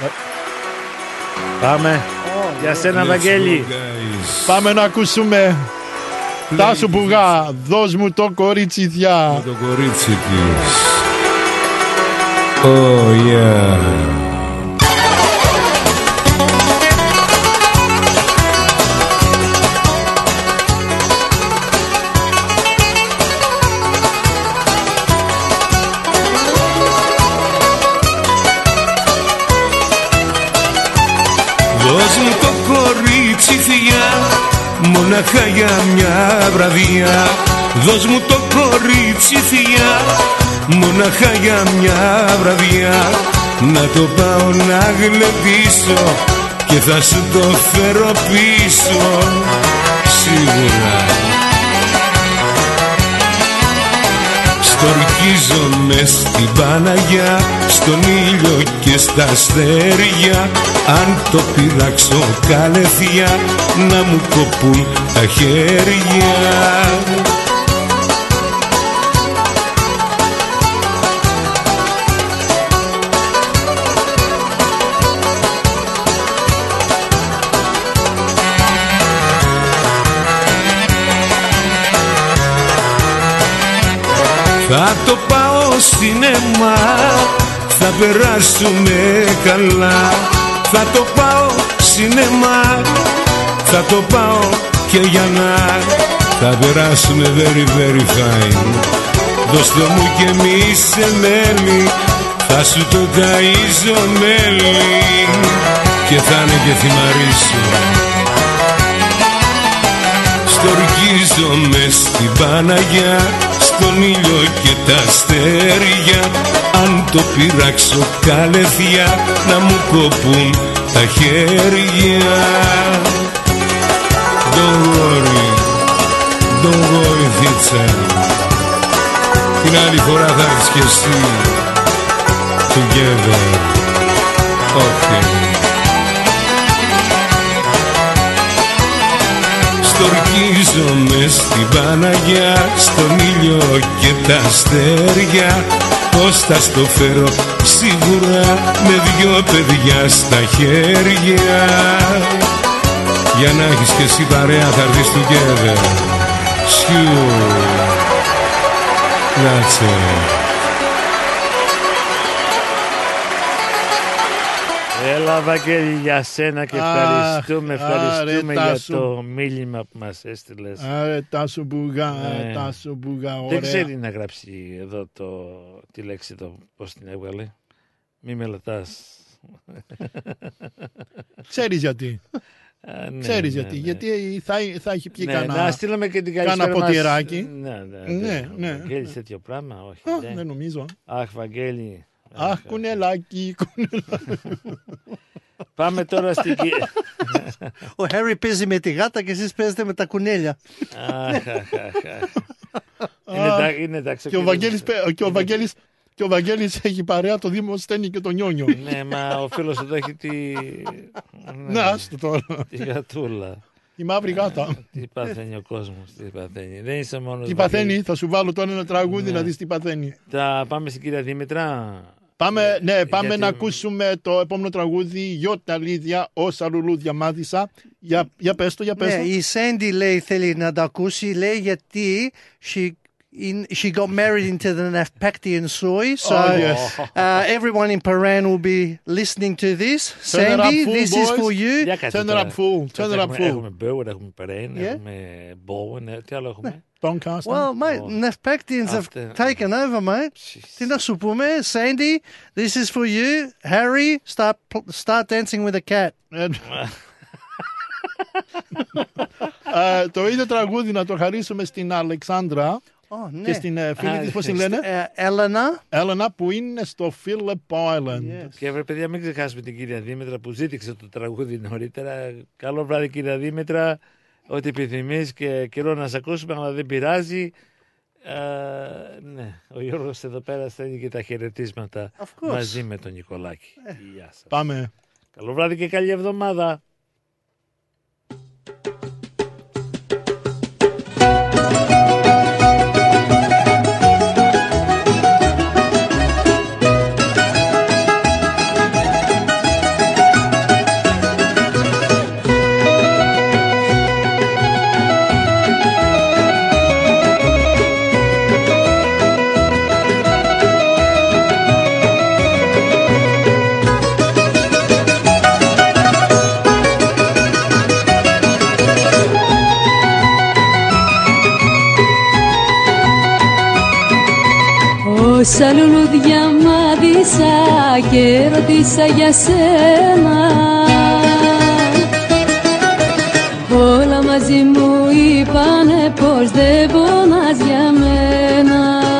Πάμε. Oh, για σένα, Βαγγέλη. Πάμε να ακούσουμε. Τάσο Μπουγά, δώσ' μου το κορίτσι θιά. Το κορίτσι της. Oh yeah. Δώσ' μου το κορίτσι θεία, μονάχα για μια βραδιά. Δώσ' μου το κορίτσι θεία, μονάχα για μια βραδιά. Να το πάω να γλεντήσω και θα σου το φέρω πίσω. Σίγουρα στορκίζομαι στην Παναγιά, στον ήλιο και στα αστέρια. Αν το πειράξω καλεθιά, να μου κοπούν τα χέρια. Θα το πάω σινεμά, θα περάσουμε καλά. Θα το πάω σινεμά, θα το πάω και για να θα περάσουμε very very fine. Δώσ' το μου και μη σε μέλι, θα σου το ταΐζω μέλι και θα είναι και θυμαρίσου. Στορκίζομαι στην Παναγιά, στον ήλιο και τα αστέρια. Αν το πειράξω καλεθιά, να μου κοπούν τα χέρια. Don't worry, don't worry θίτσα, την άλλη φορά θα έρθεις κι εσύ. Together, okay. Στορκίζομαι στην Παναγιά, στον ήλιο και τα αστέρια. Πώς θα στο φέρω σίγουρα με δυο παιδιά στα χέρια. Για να έχεις και εσύ παρέα θα έρθεις together. Sure, that's it. Έλα Βαγγέλη για σένα και ευχαριστούμε, ευχαριστούμε άρα, για τάσου. το μήνυμα που μας έστειλες. Άρε Τάσο Μπουγά, Ναι. Τάσο Μπουγά, ωραία. Δεν ξέρει να γράψει εδώ το, τη λέξη εδώ, πώς την έβγαλε. Μη μελετάς. Ξέρεις γιατί. Α, ναι, Ξέρεις ναι, γιατί. ναι. Γιατί θα, θα έχει πιει Ναι, κανένα. να στείλουμε και την καλησπέρα Κάνα μας. ποτηράκι. Ναι, ναι, ναι. ναι. ναι. Βαγγέλης τέτοιο πράγμα, όχι. Α, δεν. δεν νομίζω. Αχ, Βαγγέλη. Αχ, κουνελάκι, κουνελάκι. Πάμε τώρα στην... Ο Χάρι παίζει με τη γάτα και εσείς παίζετε με τα κουνέλια. Αχ, αχ, αχ, αχ. Είναι εντά- Είναι εντάξει. Και ο Βαγγέλης πε- και ο Βαγγέλης- και ο Βαγγέλης έχει παρέα το Δημοσθένη και τον Νιόνιο. Ναι, μα ο φίλος εδώ έχει τη... Ναι, άστο τώρα. Τη γατούλα. Η μαύρη γάτα. Τι παθαίνει ο κόσμος, τι παθαίνει. Δεν είσαι μόνος. Τι παθαίνει, Βαγγέλη. θα σου βάλω τώρα ένα τραγούδι Ναι. να δεις τι παθαίνει. Τα πάμε στην κυρία Δήμητρα. Πάμε, ναι, πάμε γιατί- να ακούσουμε το επόμενο τραγούδι «Γιώτα Λίδια, όσα λουλούδια μάθησα». Για, για πες το, για πες Ναι, το. η Σέντι λέει θέλει να τα ακούσει, λέει γιατί she, in, she got married into the Nafpaktian soy, so Oh, yes. uh, everyone in Paran will be listening to this. Turn it up Sandy, full, this is boys. for you. Για κάτσε Turn it τώρα. up full, turn it up Έχουμε- full. Έχουμε Bowen, έχουμε Perrin, Yeah. έχουμε Bowen, τι άλλο έχουμε. Doncaster. Well, mate, Oh. Nafpaktians have After- taken over, mate. Τι να σου πούμε, Sandy, this is for you. Harry, start, pl- start dancing with a cat. Ε, το ίδιο τραγούδι να το χαρίσουμε στην Αλεξάνδρα Oh, ναι. και στην ε, φίλη Α, της, πώς την στη- λένε, Ε, Έλενα. Έλενα, που είναι στο Phillip Island. Και βρε παιδιά, μην ξεχάσουμε την κυρία Δήμητρα που ζήτησε το τραγούδι νωρίτερα. Καλό βράδυ κυρία Δήμητρα, ό,τι επιθυμείς και καιρό να σε ακούσουμε, αλλά δεν πειράζει. Ε, ναι, ο Γιώργος εδώ πέρα στέλνει και τα χαιρετίσματα Of course. μαζί με τον Νικολάκη. Γεια σας. Πάμε. Καλό βράδυ και καλή εβδομάδα. Όσα λουλούδια μάδισα και ρωτήσα για σένα, όλα μαζί μου είπανε πως δεν πονάς για μένα.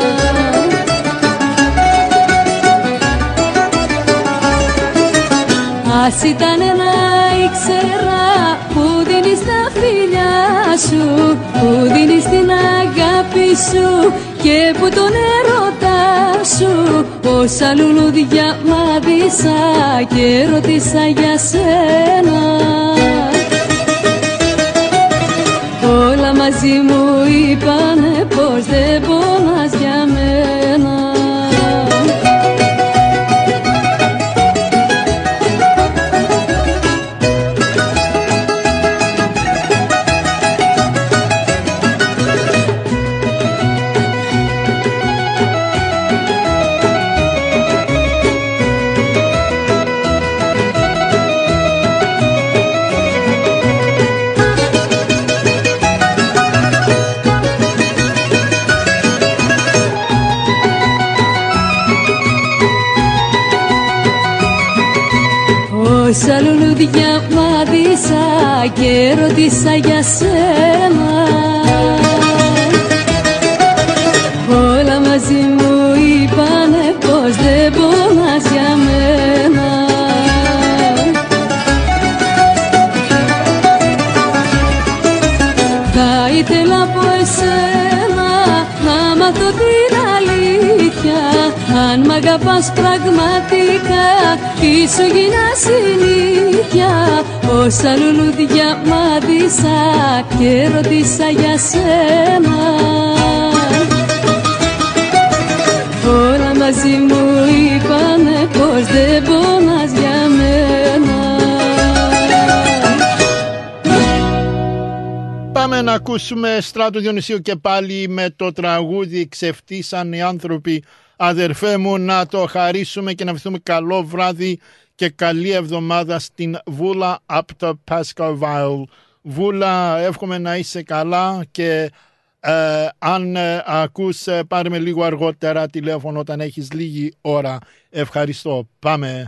Ας ήτανε να ήξερα που δίνεις τα φιλιά σου, που δίνεις την αγάπη σου και που τον έρωτά σου. Όσα λουλούδια μάδισα και ρωτήσα για σένα, όλα μαζί μου είπανε πως δεν πονάς για μένα. Όσα λουλούδια μάδισα και ρωτήσα για σένα, όλα μαζί μου είπανε πως δεν πονάς για μένα. Θα ήθελα από εσένα να μάθω την αλήθεια, αν μ' αγαπάς πραγματικά τι σου γίνα συνήθεια. Όσα λουλούδια μάδισα και ρωτήσα για σένα, όλα μαζί μου είπανε πως δεν πονάς για μένα. Πάμε να ακούσουμε Στράτο Διονυσίου και πάλι με το τραγούδι «Ξεφτύσαν οι άνθρωποι». Αδερφέ μου, να το χαρίσουμε και να ευχηθούμε καλό βράδυ και καλή εβδομάδα στην Βούλα από το Πασκαρβάιλ. Βούλα, εύχομαι να είσαι καλά και ε, αν ε, ακούς ε, πάρε με λίγο αργότερα τηλέφωνο όταν έχεις λίγη ώρα. Ευχαριστώ. Πάμε.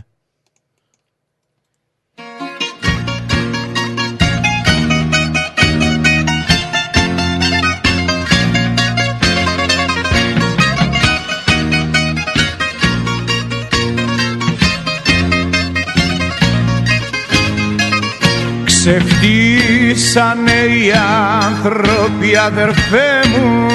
Ξεχτίσανε οι άνθρωποι αδερφέ μου,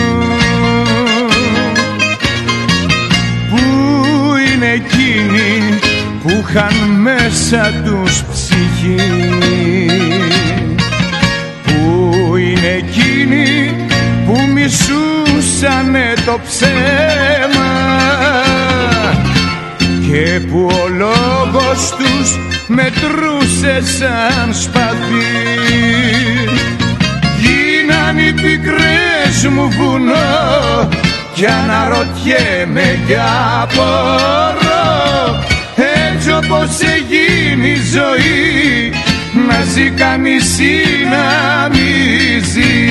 που είναι εκείνοι που είχαν μέσα τους ψυχή, που είναι εκείνοι που μισούσανε το ψέμα και που ο λόγος τους μετρούσε σαν σπαθί. Γίναν οι πικρές μου βουνό κι αναρωτιέμαι κι απορώ, έτσι όπως έγινε η ζωή να ζει κανείς ή να μη ζει.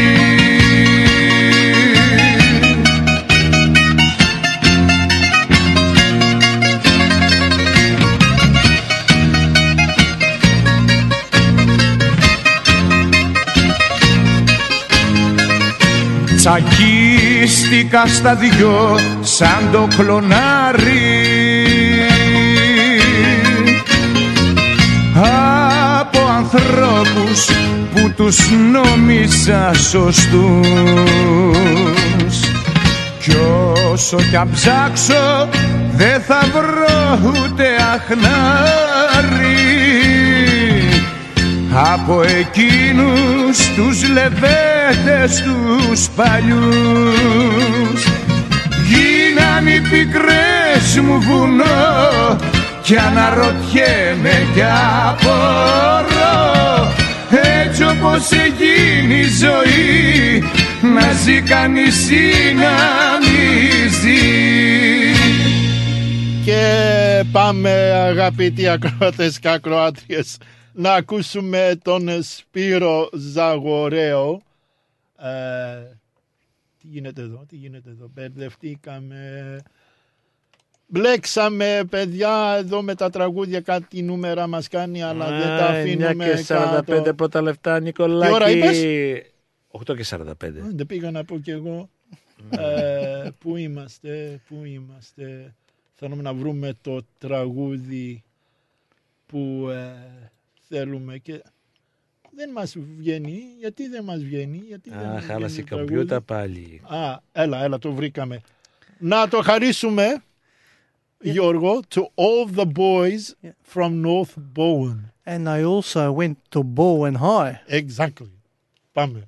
Τσακίστηκα στα δυο σαν το κλονάρι από ανθρώπους που τους νόμιζα σωστούς, κι όσο κι αν ψάξω δεν θα βρω ούτε αχνάρι από εκείνους τους λεβέντες τους παλιούς. Γίναν οι πικρές μου βουνό κι αναρωτιέμαι κι απορώ, έτσι όπως έγινε η ζωή να ζει κανείς ή να μη ζει. Και πάμε αγαπητοί ακροατές και ακροάτριες να ακούσουμε τον Σπύρο Ζαγοραίο. Ε, τι γίνεται εδώ, τι γίνεται εδώ, μπερδευτήκαμε. Μπλέξαμε παιδιά εδώ με τα τραγούδια, κάτι νούμερα μας κάνει αλλά Α, δεν τα αφήνουμε εννιά και σαράντα πέντε κάτω. Πρώτα λεφτά Νικολάκη. Τι ώρα είπες? οκτώ και σαράντα πέντε. Δεν πήγα να πω κι εγώ. ε, πού είμαστε, πού είμαστε. Θέλουμε να βρούμε το τραγούδι που ε, θέλουμε και δεν μας βγαίνει. Γιατί δεν μας βγαίνει? Γιατί δεν Α, χάλασε η κομπιούτα πάλι. Α, έλα, έλα, το βρήκαμε. Να το χαρίσουμε, yeah. Γιώργο, to all the boys yeah. from North Bowen. And I also went to Bowen High. Exactly. Πάμε.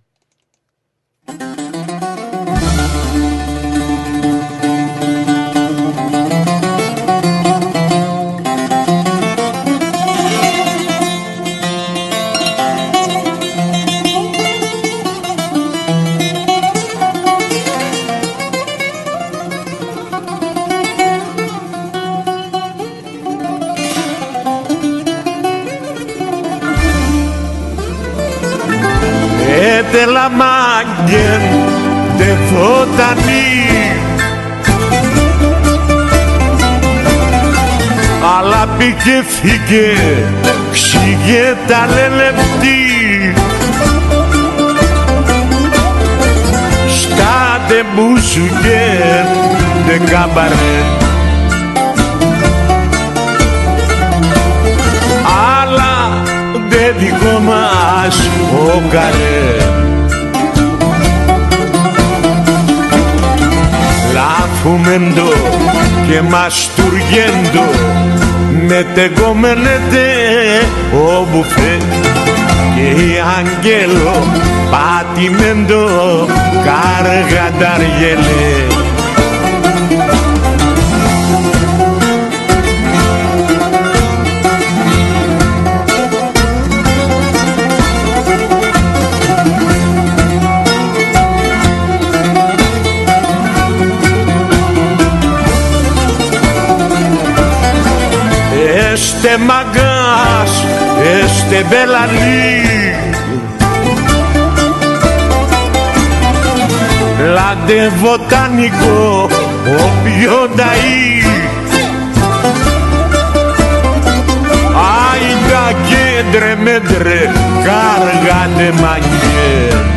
De la Magen de Φωτανή, αλλά πήγε φύγε ξύγε τα λελευτή στα ντεμπούσουκε de καμπαρέ, αλλά δε δικό μας ο καρέ. Λαφουμέντο και μαστουργέντο με τεγόμενετε ο μπουφέ και η αγγέλο πατημέντο καργανταριέλε. este bella lì, la de botanico o biondai, ai da chiedre medre carga de maglie,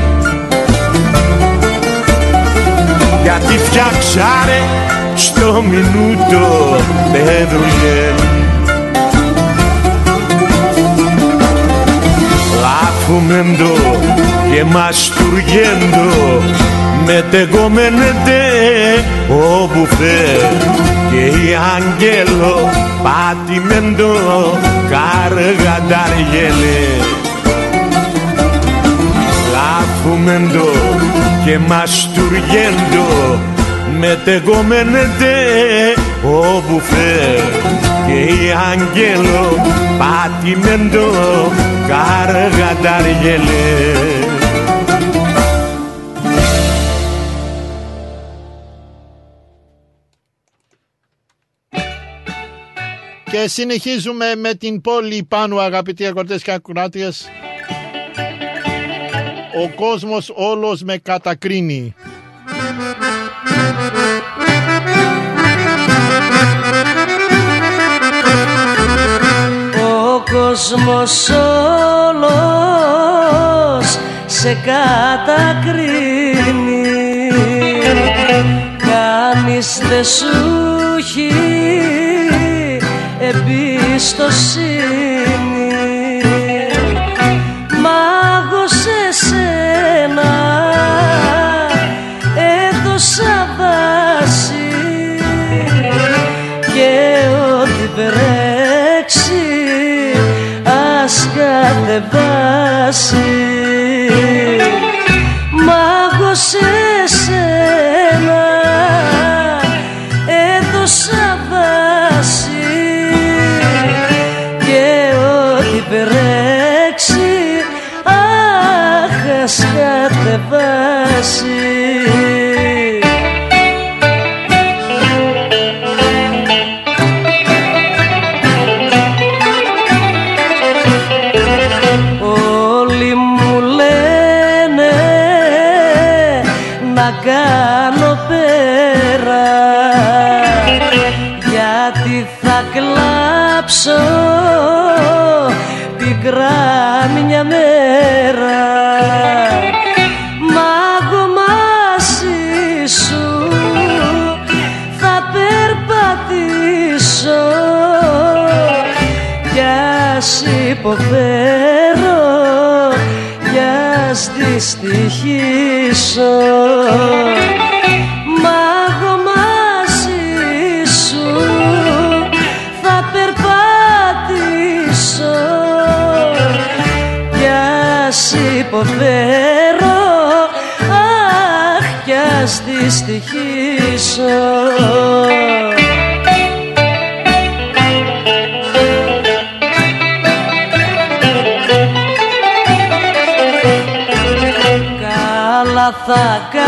γιατί φτιάξαρε στο μινούτο με δουλειές. Fumendo και μαστουργendo μετεγόμενεται ο μπουφέ και η αγγέλο πατημέντο καργανταργέλε. Φumendo και μαστουργendo μετεγόμενεται ο μπουφέ και η αγγέλο πατημέντο καργανταργέλε. Και συνεχίζουμε με την πόλη πάνω, αγαπητοί ακροατές και ακροάτριες. Ο κόσμος όλος με κατακρίνει. Ο κόσμος όλος σε κατακρίνει, κανείς δεν σου έχει εμπιστοσύνη. Μάγω σε σένα έδωσα βάση και ό,τι βρέξει ας κατεβάσει. Μάγω σε σένα έδωσα βάση και ό,τι βρέξει αχ ας κατεβάσει. Όλοι μου λένε να κάνω πέρα, γιατί θα κλάψω πικρά μια μέρα. Μάγω μαζί σου θα περπατήσω κι ας υποφέρω κι ας δυστυχήσω. Μάγω μαζί σου θα περπατήσω κι ας υποφέρω αχ κι ας δυστυχήσω. Καλά θα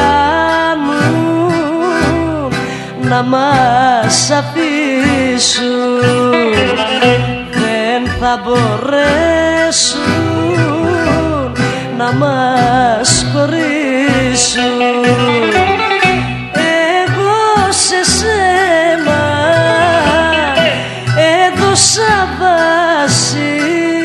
κάνουν να μας αφήσουν, δεν θα μπορέσουν να μας χωρίσουν. Εγώ σε σένα έδωσα βάση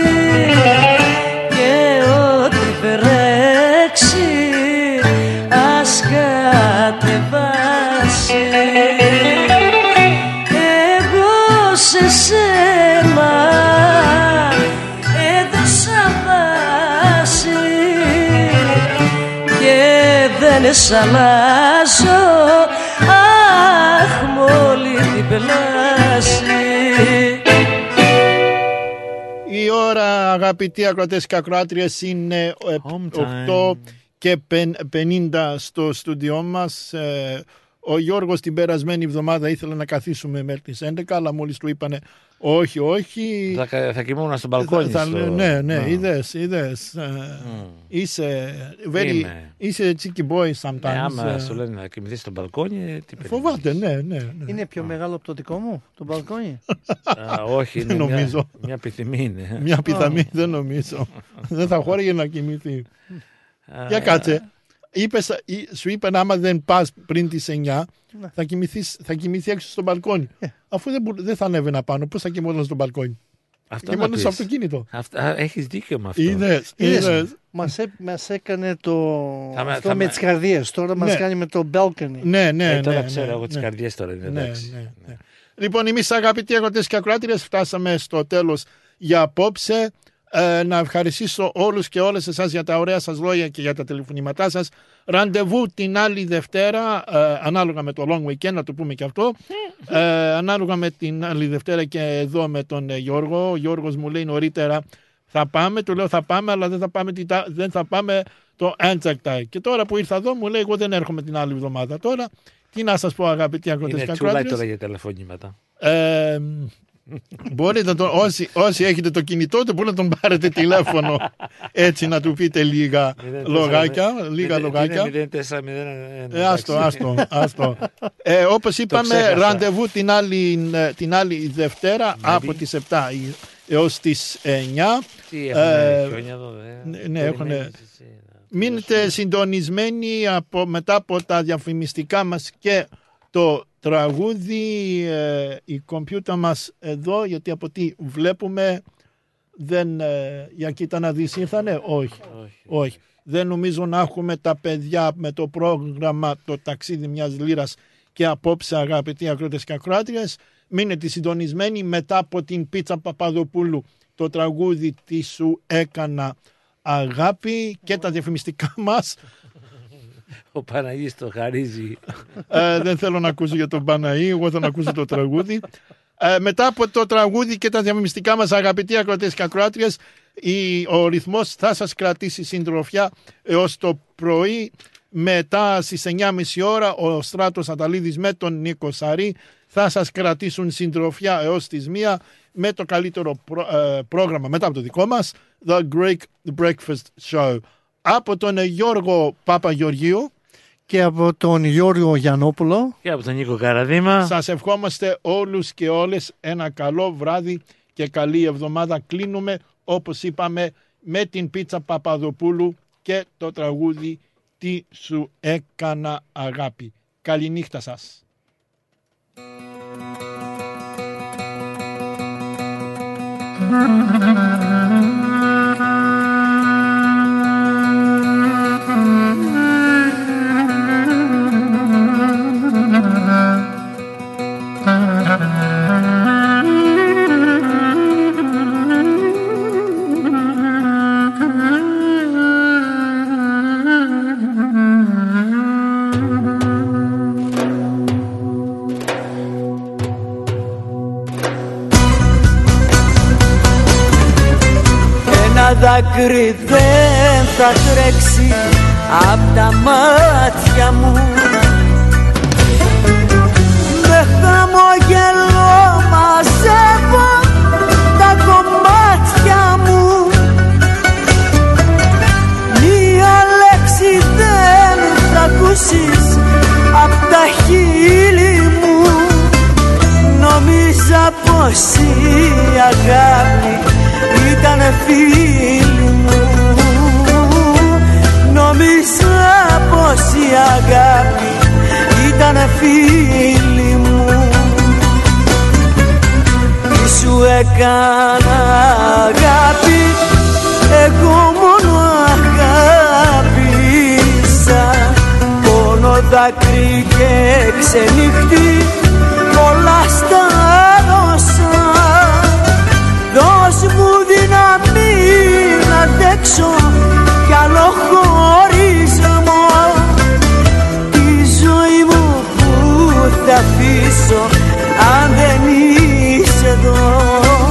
και ό,τι βρέξει ας κατεβάσει. Εγώ σε σένα έδωσα βάση και δεν σ' αλλάζω αχ μόλι την πλάση. Η ώρα, αγαπητοί ακροατές και ακροάτριες, είναι οκτώ και πενήντα στο στούντιό μας. Ο Γιώργος την περασμένη εβδομάδα ήθελε να καθίσουμε μέχρι τις έντεκα, αλλά μόλις του είπανε όχι, όχι. Θα, θα κοιμόμουν στο μπαλκόνι. Θα, στο... Ναι, ναι, oh. είδες, είδες. Mm. Είσαι, very, είσαι cheeky boy sometimes. Ναι, άμα σου λένε να κοιμηθείς στο μπαλκόνι, τι φοβάται, ναι, ναι, ναι. Είναι πιο μεγάλο από το δικό μου, το μπαλκόνι. Α, όχι, είναι νομίζω. Μια, μια πιθαμή είναι. Μια πιθαμή, δεν νομίζω. Δεν θα χώραγε να κοιμηθεί. Για κάτσε. Είπες, σου είπαν άμα δεν πας πριν τις εννιά θα, θα κοιμηθεί έξω στο μπαλκόνι. Yeah. Αφού δεν, δεν θα ανέβαινα πάνω, πώς θα κοιμόταν στο μπαλκόνι? Αυτό κοιμόταν στο αυτοκίνητο. Αυτά, έχεις δίκιο με αυτό. Είδες, είδες. Μας, έ, μας έκανε το θα, αυτό θα, με θα, τις καρδιές. Τώρα ναι. μας κάνει με το balcony. Ναι, ναι, ε, τώρα ναι, ξέρω ναι, εγώ ναι, τις ναι. καρδιές τώρα. Είναι, ναι, εντάξει. Ναι, ναι. Λοιπόν, εμείς αγαπητοί αγροτές και ακροάτριες φτάσαμε στο τέλος για απόψε. Ε, να ευχαριστήσω όλους και όλες εσάς για τα ωραία σας λόγια και για τα τηλεφωνήματά σας. Ραντεβού την άλλη Δευτέρα, ε, ανάλογα με το long weekend, να το πούμε και αυτό. Ε, ανάλογα με την άλλη Δευτέρα και εδώ με τον Γιώργο. Ο Γιώργος μου λέει νωρίτερα θα πάμε, του λέω θα πάμε, αλλά δεν θα πάμε, δεν θα πάμε το Anzac. Και τώρα που ήρθα εδώ μου λέει εγώ δεν έρχομαι την άλλη εβδομάδα. Τώρα τι να σας πω αγαπητοί αγροτές και ακροάτριες. Είναι τώρα για τηλεφωνήματα. Ε, μπορείτε να τον, όσοι, όσοι έχετε το κινητό του μπορείτε να τον πάρετε τηλέφωνο έτσι να του πείτε λίγα λογάκια λίγα λογάκια άστο, άστο, άστο. ε, όπως είπαμε ραντεβού την άλλη, την άλλη Δευτέρα από τις επτά έως τις εννιά. Τι έχουμε χιόνια εδώ? Ναι, έχουν. Μείνετε συντονισμένοι από, μετά από τα διαφημιστικά μας και το τραγούδι, ε, η κομπιούτα μας εδώ, γιατί από τι βλέπουμε δεν, ε, για κοίτα να δεις ήρθανε, όχι, όχι, όχι. Δεν νομίζω να έχουμε τα παιδιά με το πρόγραμμα το ταξίδι μιας λίρας και απόψε αγαπητοί ακρότες και ακροάτριες. Μείνετε συντονισμένοι μετά από την Πίτσα Παπαδοπούλου, το τραγούδι τι σου έκανα αγάπη και τα διαφημιστικά μας. Ο Παναγής το χαρίζει. Ε, δεν θέλω να ακούσω για τον Παναγή, εγώ θέλω να ακούσω το τραγούδι. Ε, μετά από το τραγούδι και τα διαφημιστικά μας αγαπητοί ακροατές και ακροάτριες, ο ρυθμός θα σας κρατήσει συντροφιά έως το πρωί. Μετά στις εννιά και μισή ώρα ο Στράτος Αταλίδης με τον Νίκο Σαρή θα σας κρατήσουν συντροφιά έως τις μία με το καλύτερο προ, ε, πρόγραμμα μετά από το δικό μας, The Great Breakfast Show. Από τον Γιώργο Παπαγεωργίου και από τον Γιώργο Γιαννόπουλο και από τον Νίκο Καραδήμα σας ευχόμαστε όλους και όλες ένα καλό βράδυ και καλή εβδομάδα. Κλείνουμε όπως είπαμε με την Πίτσα Παπαδοπούλου και το τραγούδι τι σου έκανα αγάπη. Καληνύχτα σας. Δάκρυ δεν θα τρέξει απ' τα μάτια μου. Με χαμογελό μαζεύω τα κομμάτια μου. Μία λέξη δεν θα ακούσεις απ' τα χείλη μου. Νόμιζα πως η αγάπη ήτανε φίλη μου. Νόμιζα πως η αγάπη ήτανε φίλη μου. Τι σου έκανα αγάπη, εγώ μόνο αγάπησα. Πόνο, δάκρυ και ξενύχτη όλα στάλωσα. Δώσ' μου δύναμη να αντέξω κι άλλο χωρισμό. Τη ζωή μου που θα αφήσω αν δεν είσαι εδώ.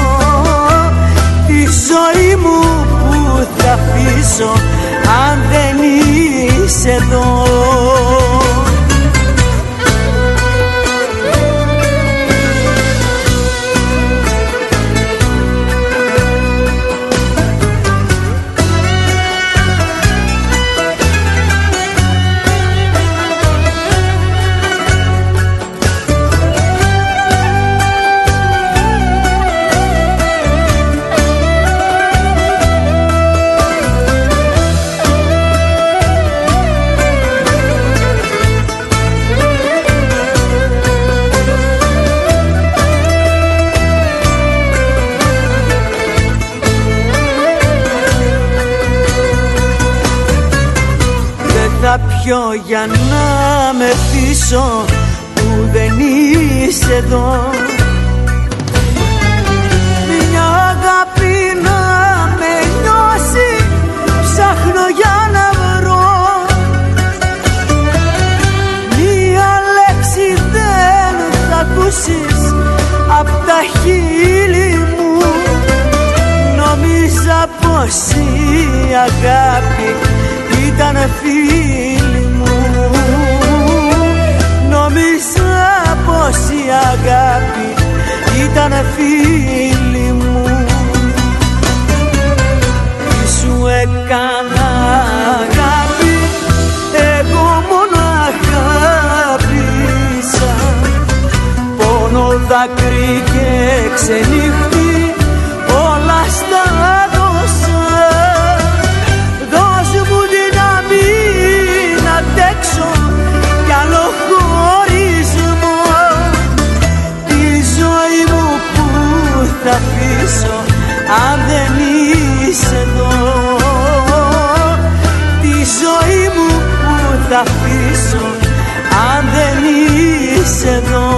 Τη ζωή μου που θα αφήσω αν δεν είσαι εδώ. κάποιο για να με πείσω που δεν είσαι εδώ. Μια αγάπη να με νιώσει ψάχνω για να βρω. Μια λέξη δεν θα ακούσεις απ' τα χείλη μου. Νόμιζα πως η αγάπη ήταν φίλη μου. Νόμιζα πως η αγάπη ήταν φίλη μου. Τι σου έκανα αγάπη, εγώ μόνο αγάπησα. Πόνο, δάκρυ και ξενύχτη όλα στα δώσα. Δώσ' μου δύναμη να αντέξω κι άλλο χωρισμό. Τη ζωή μου που θα αφήσω αν δεν είσαι εδώ. Τη ζωή μου που θα αφήσω αν δεν είσαι εδώ.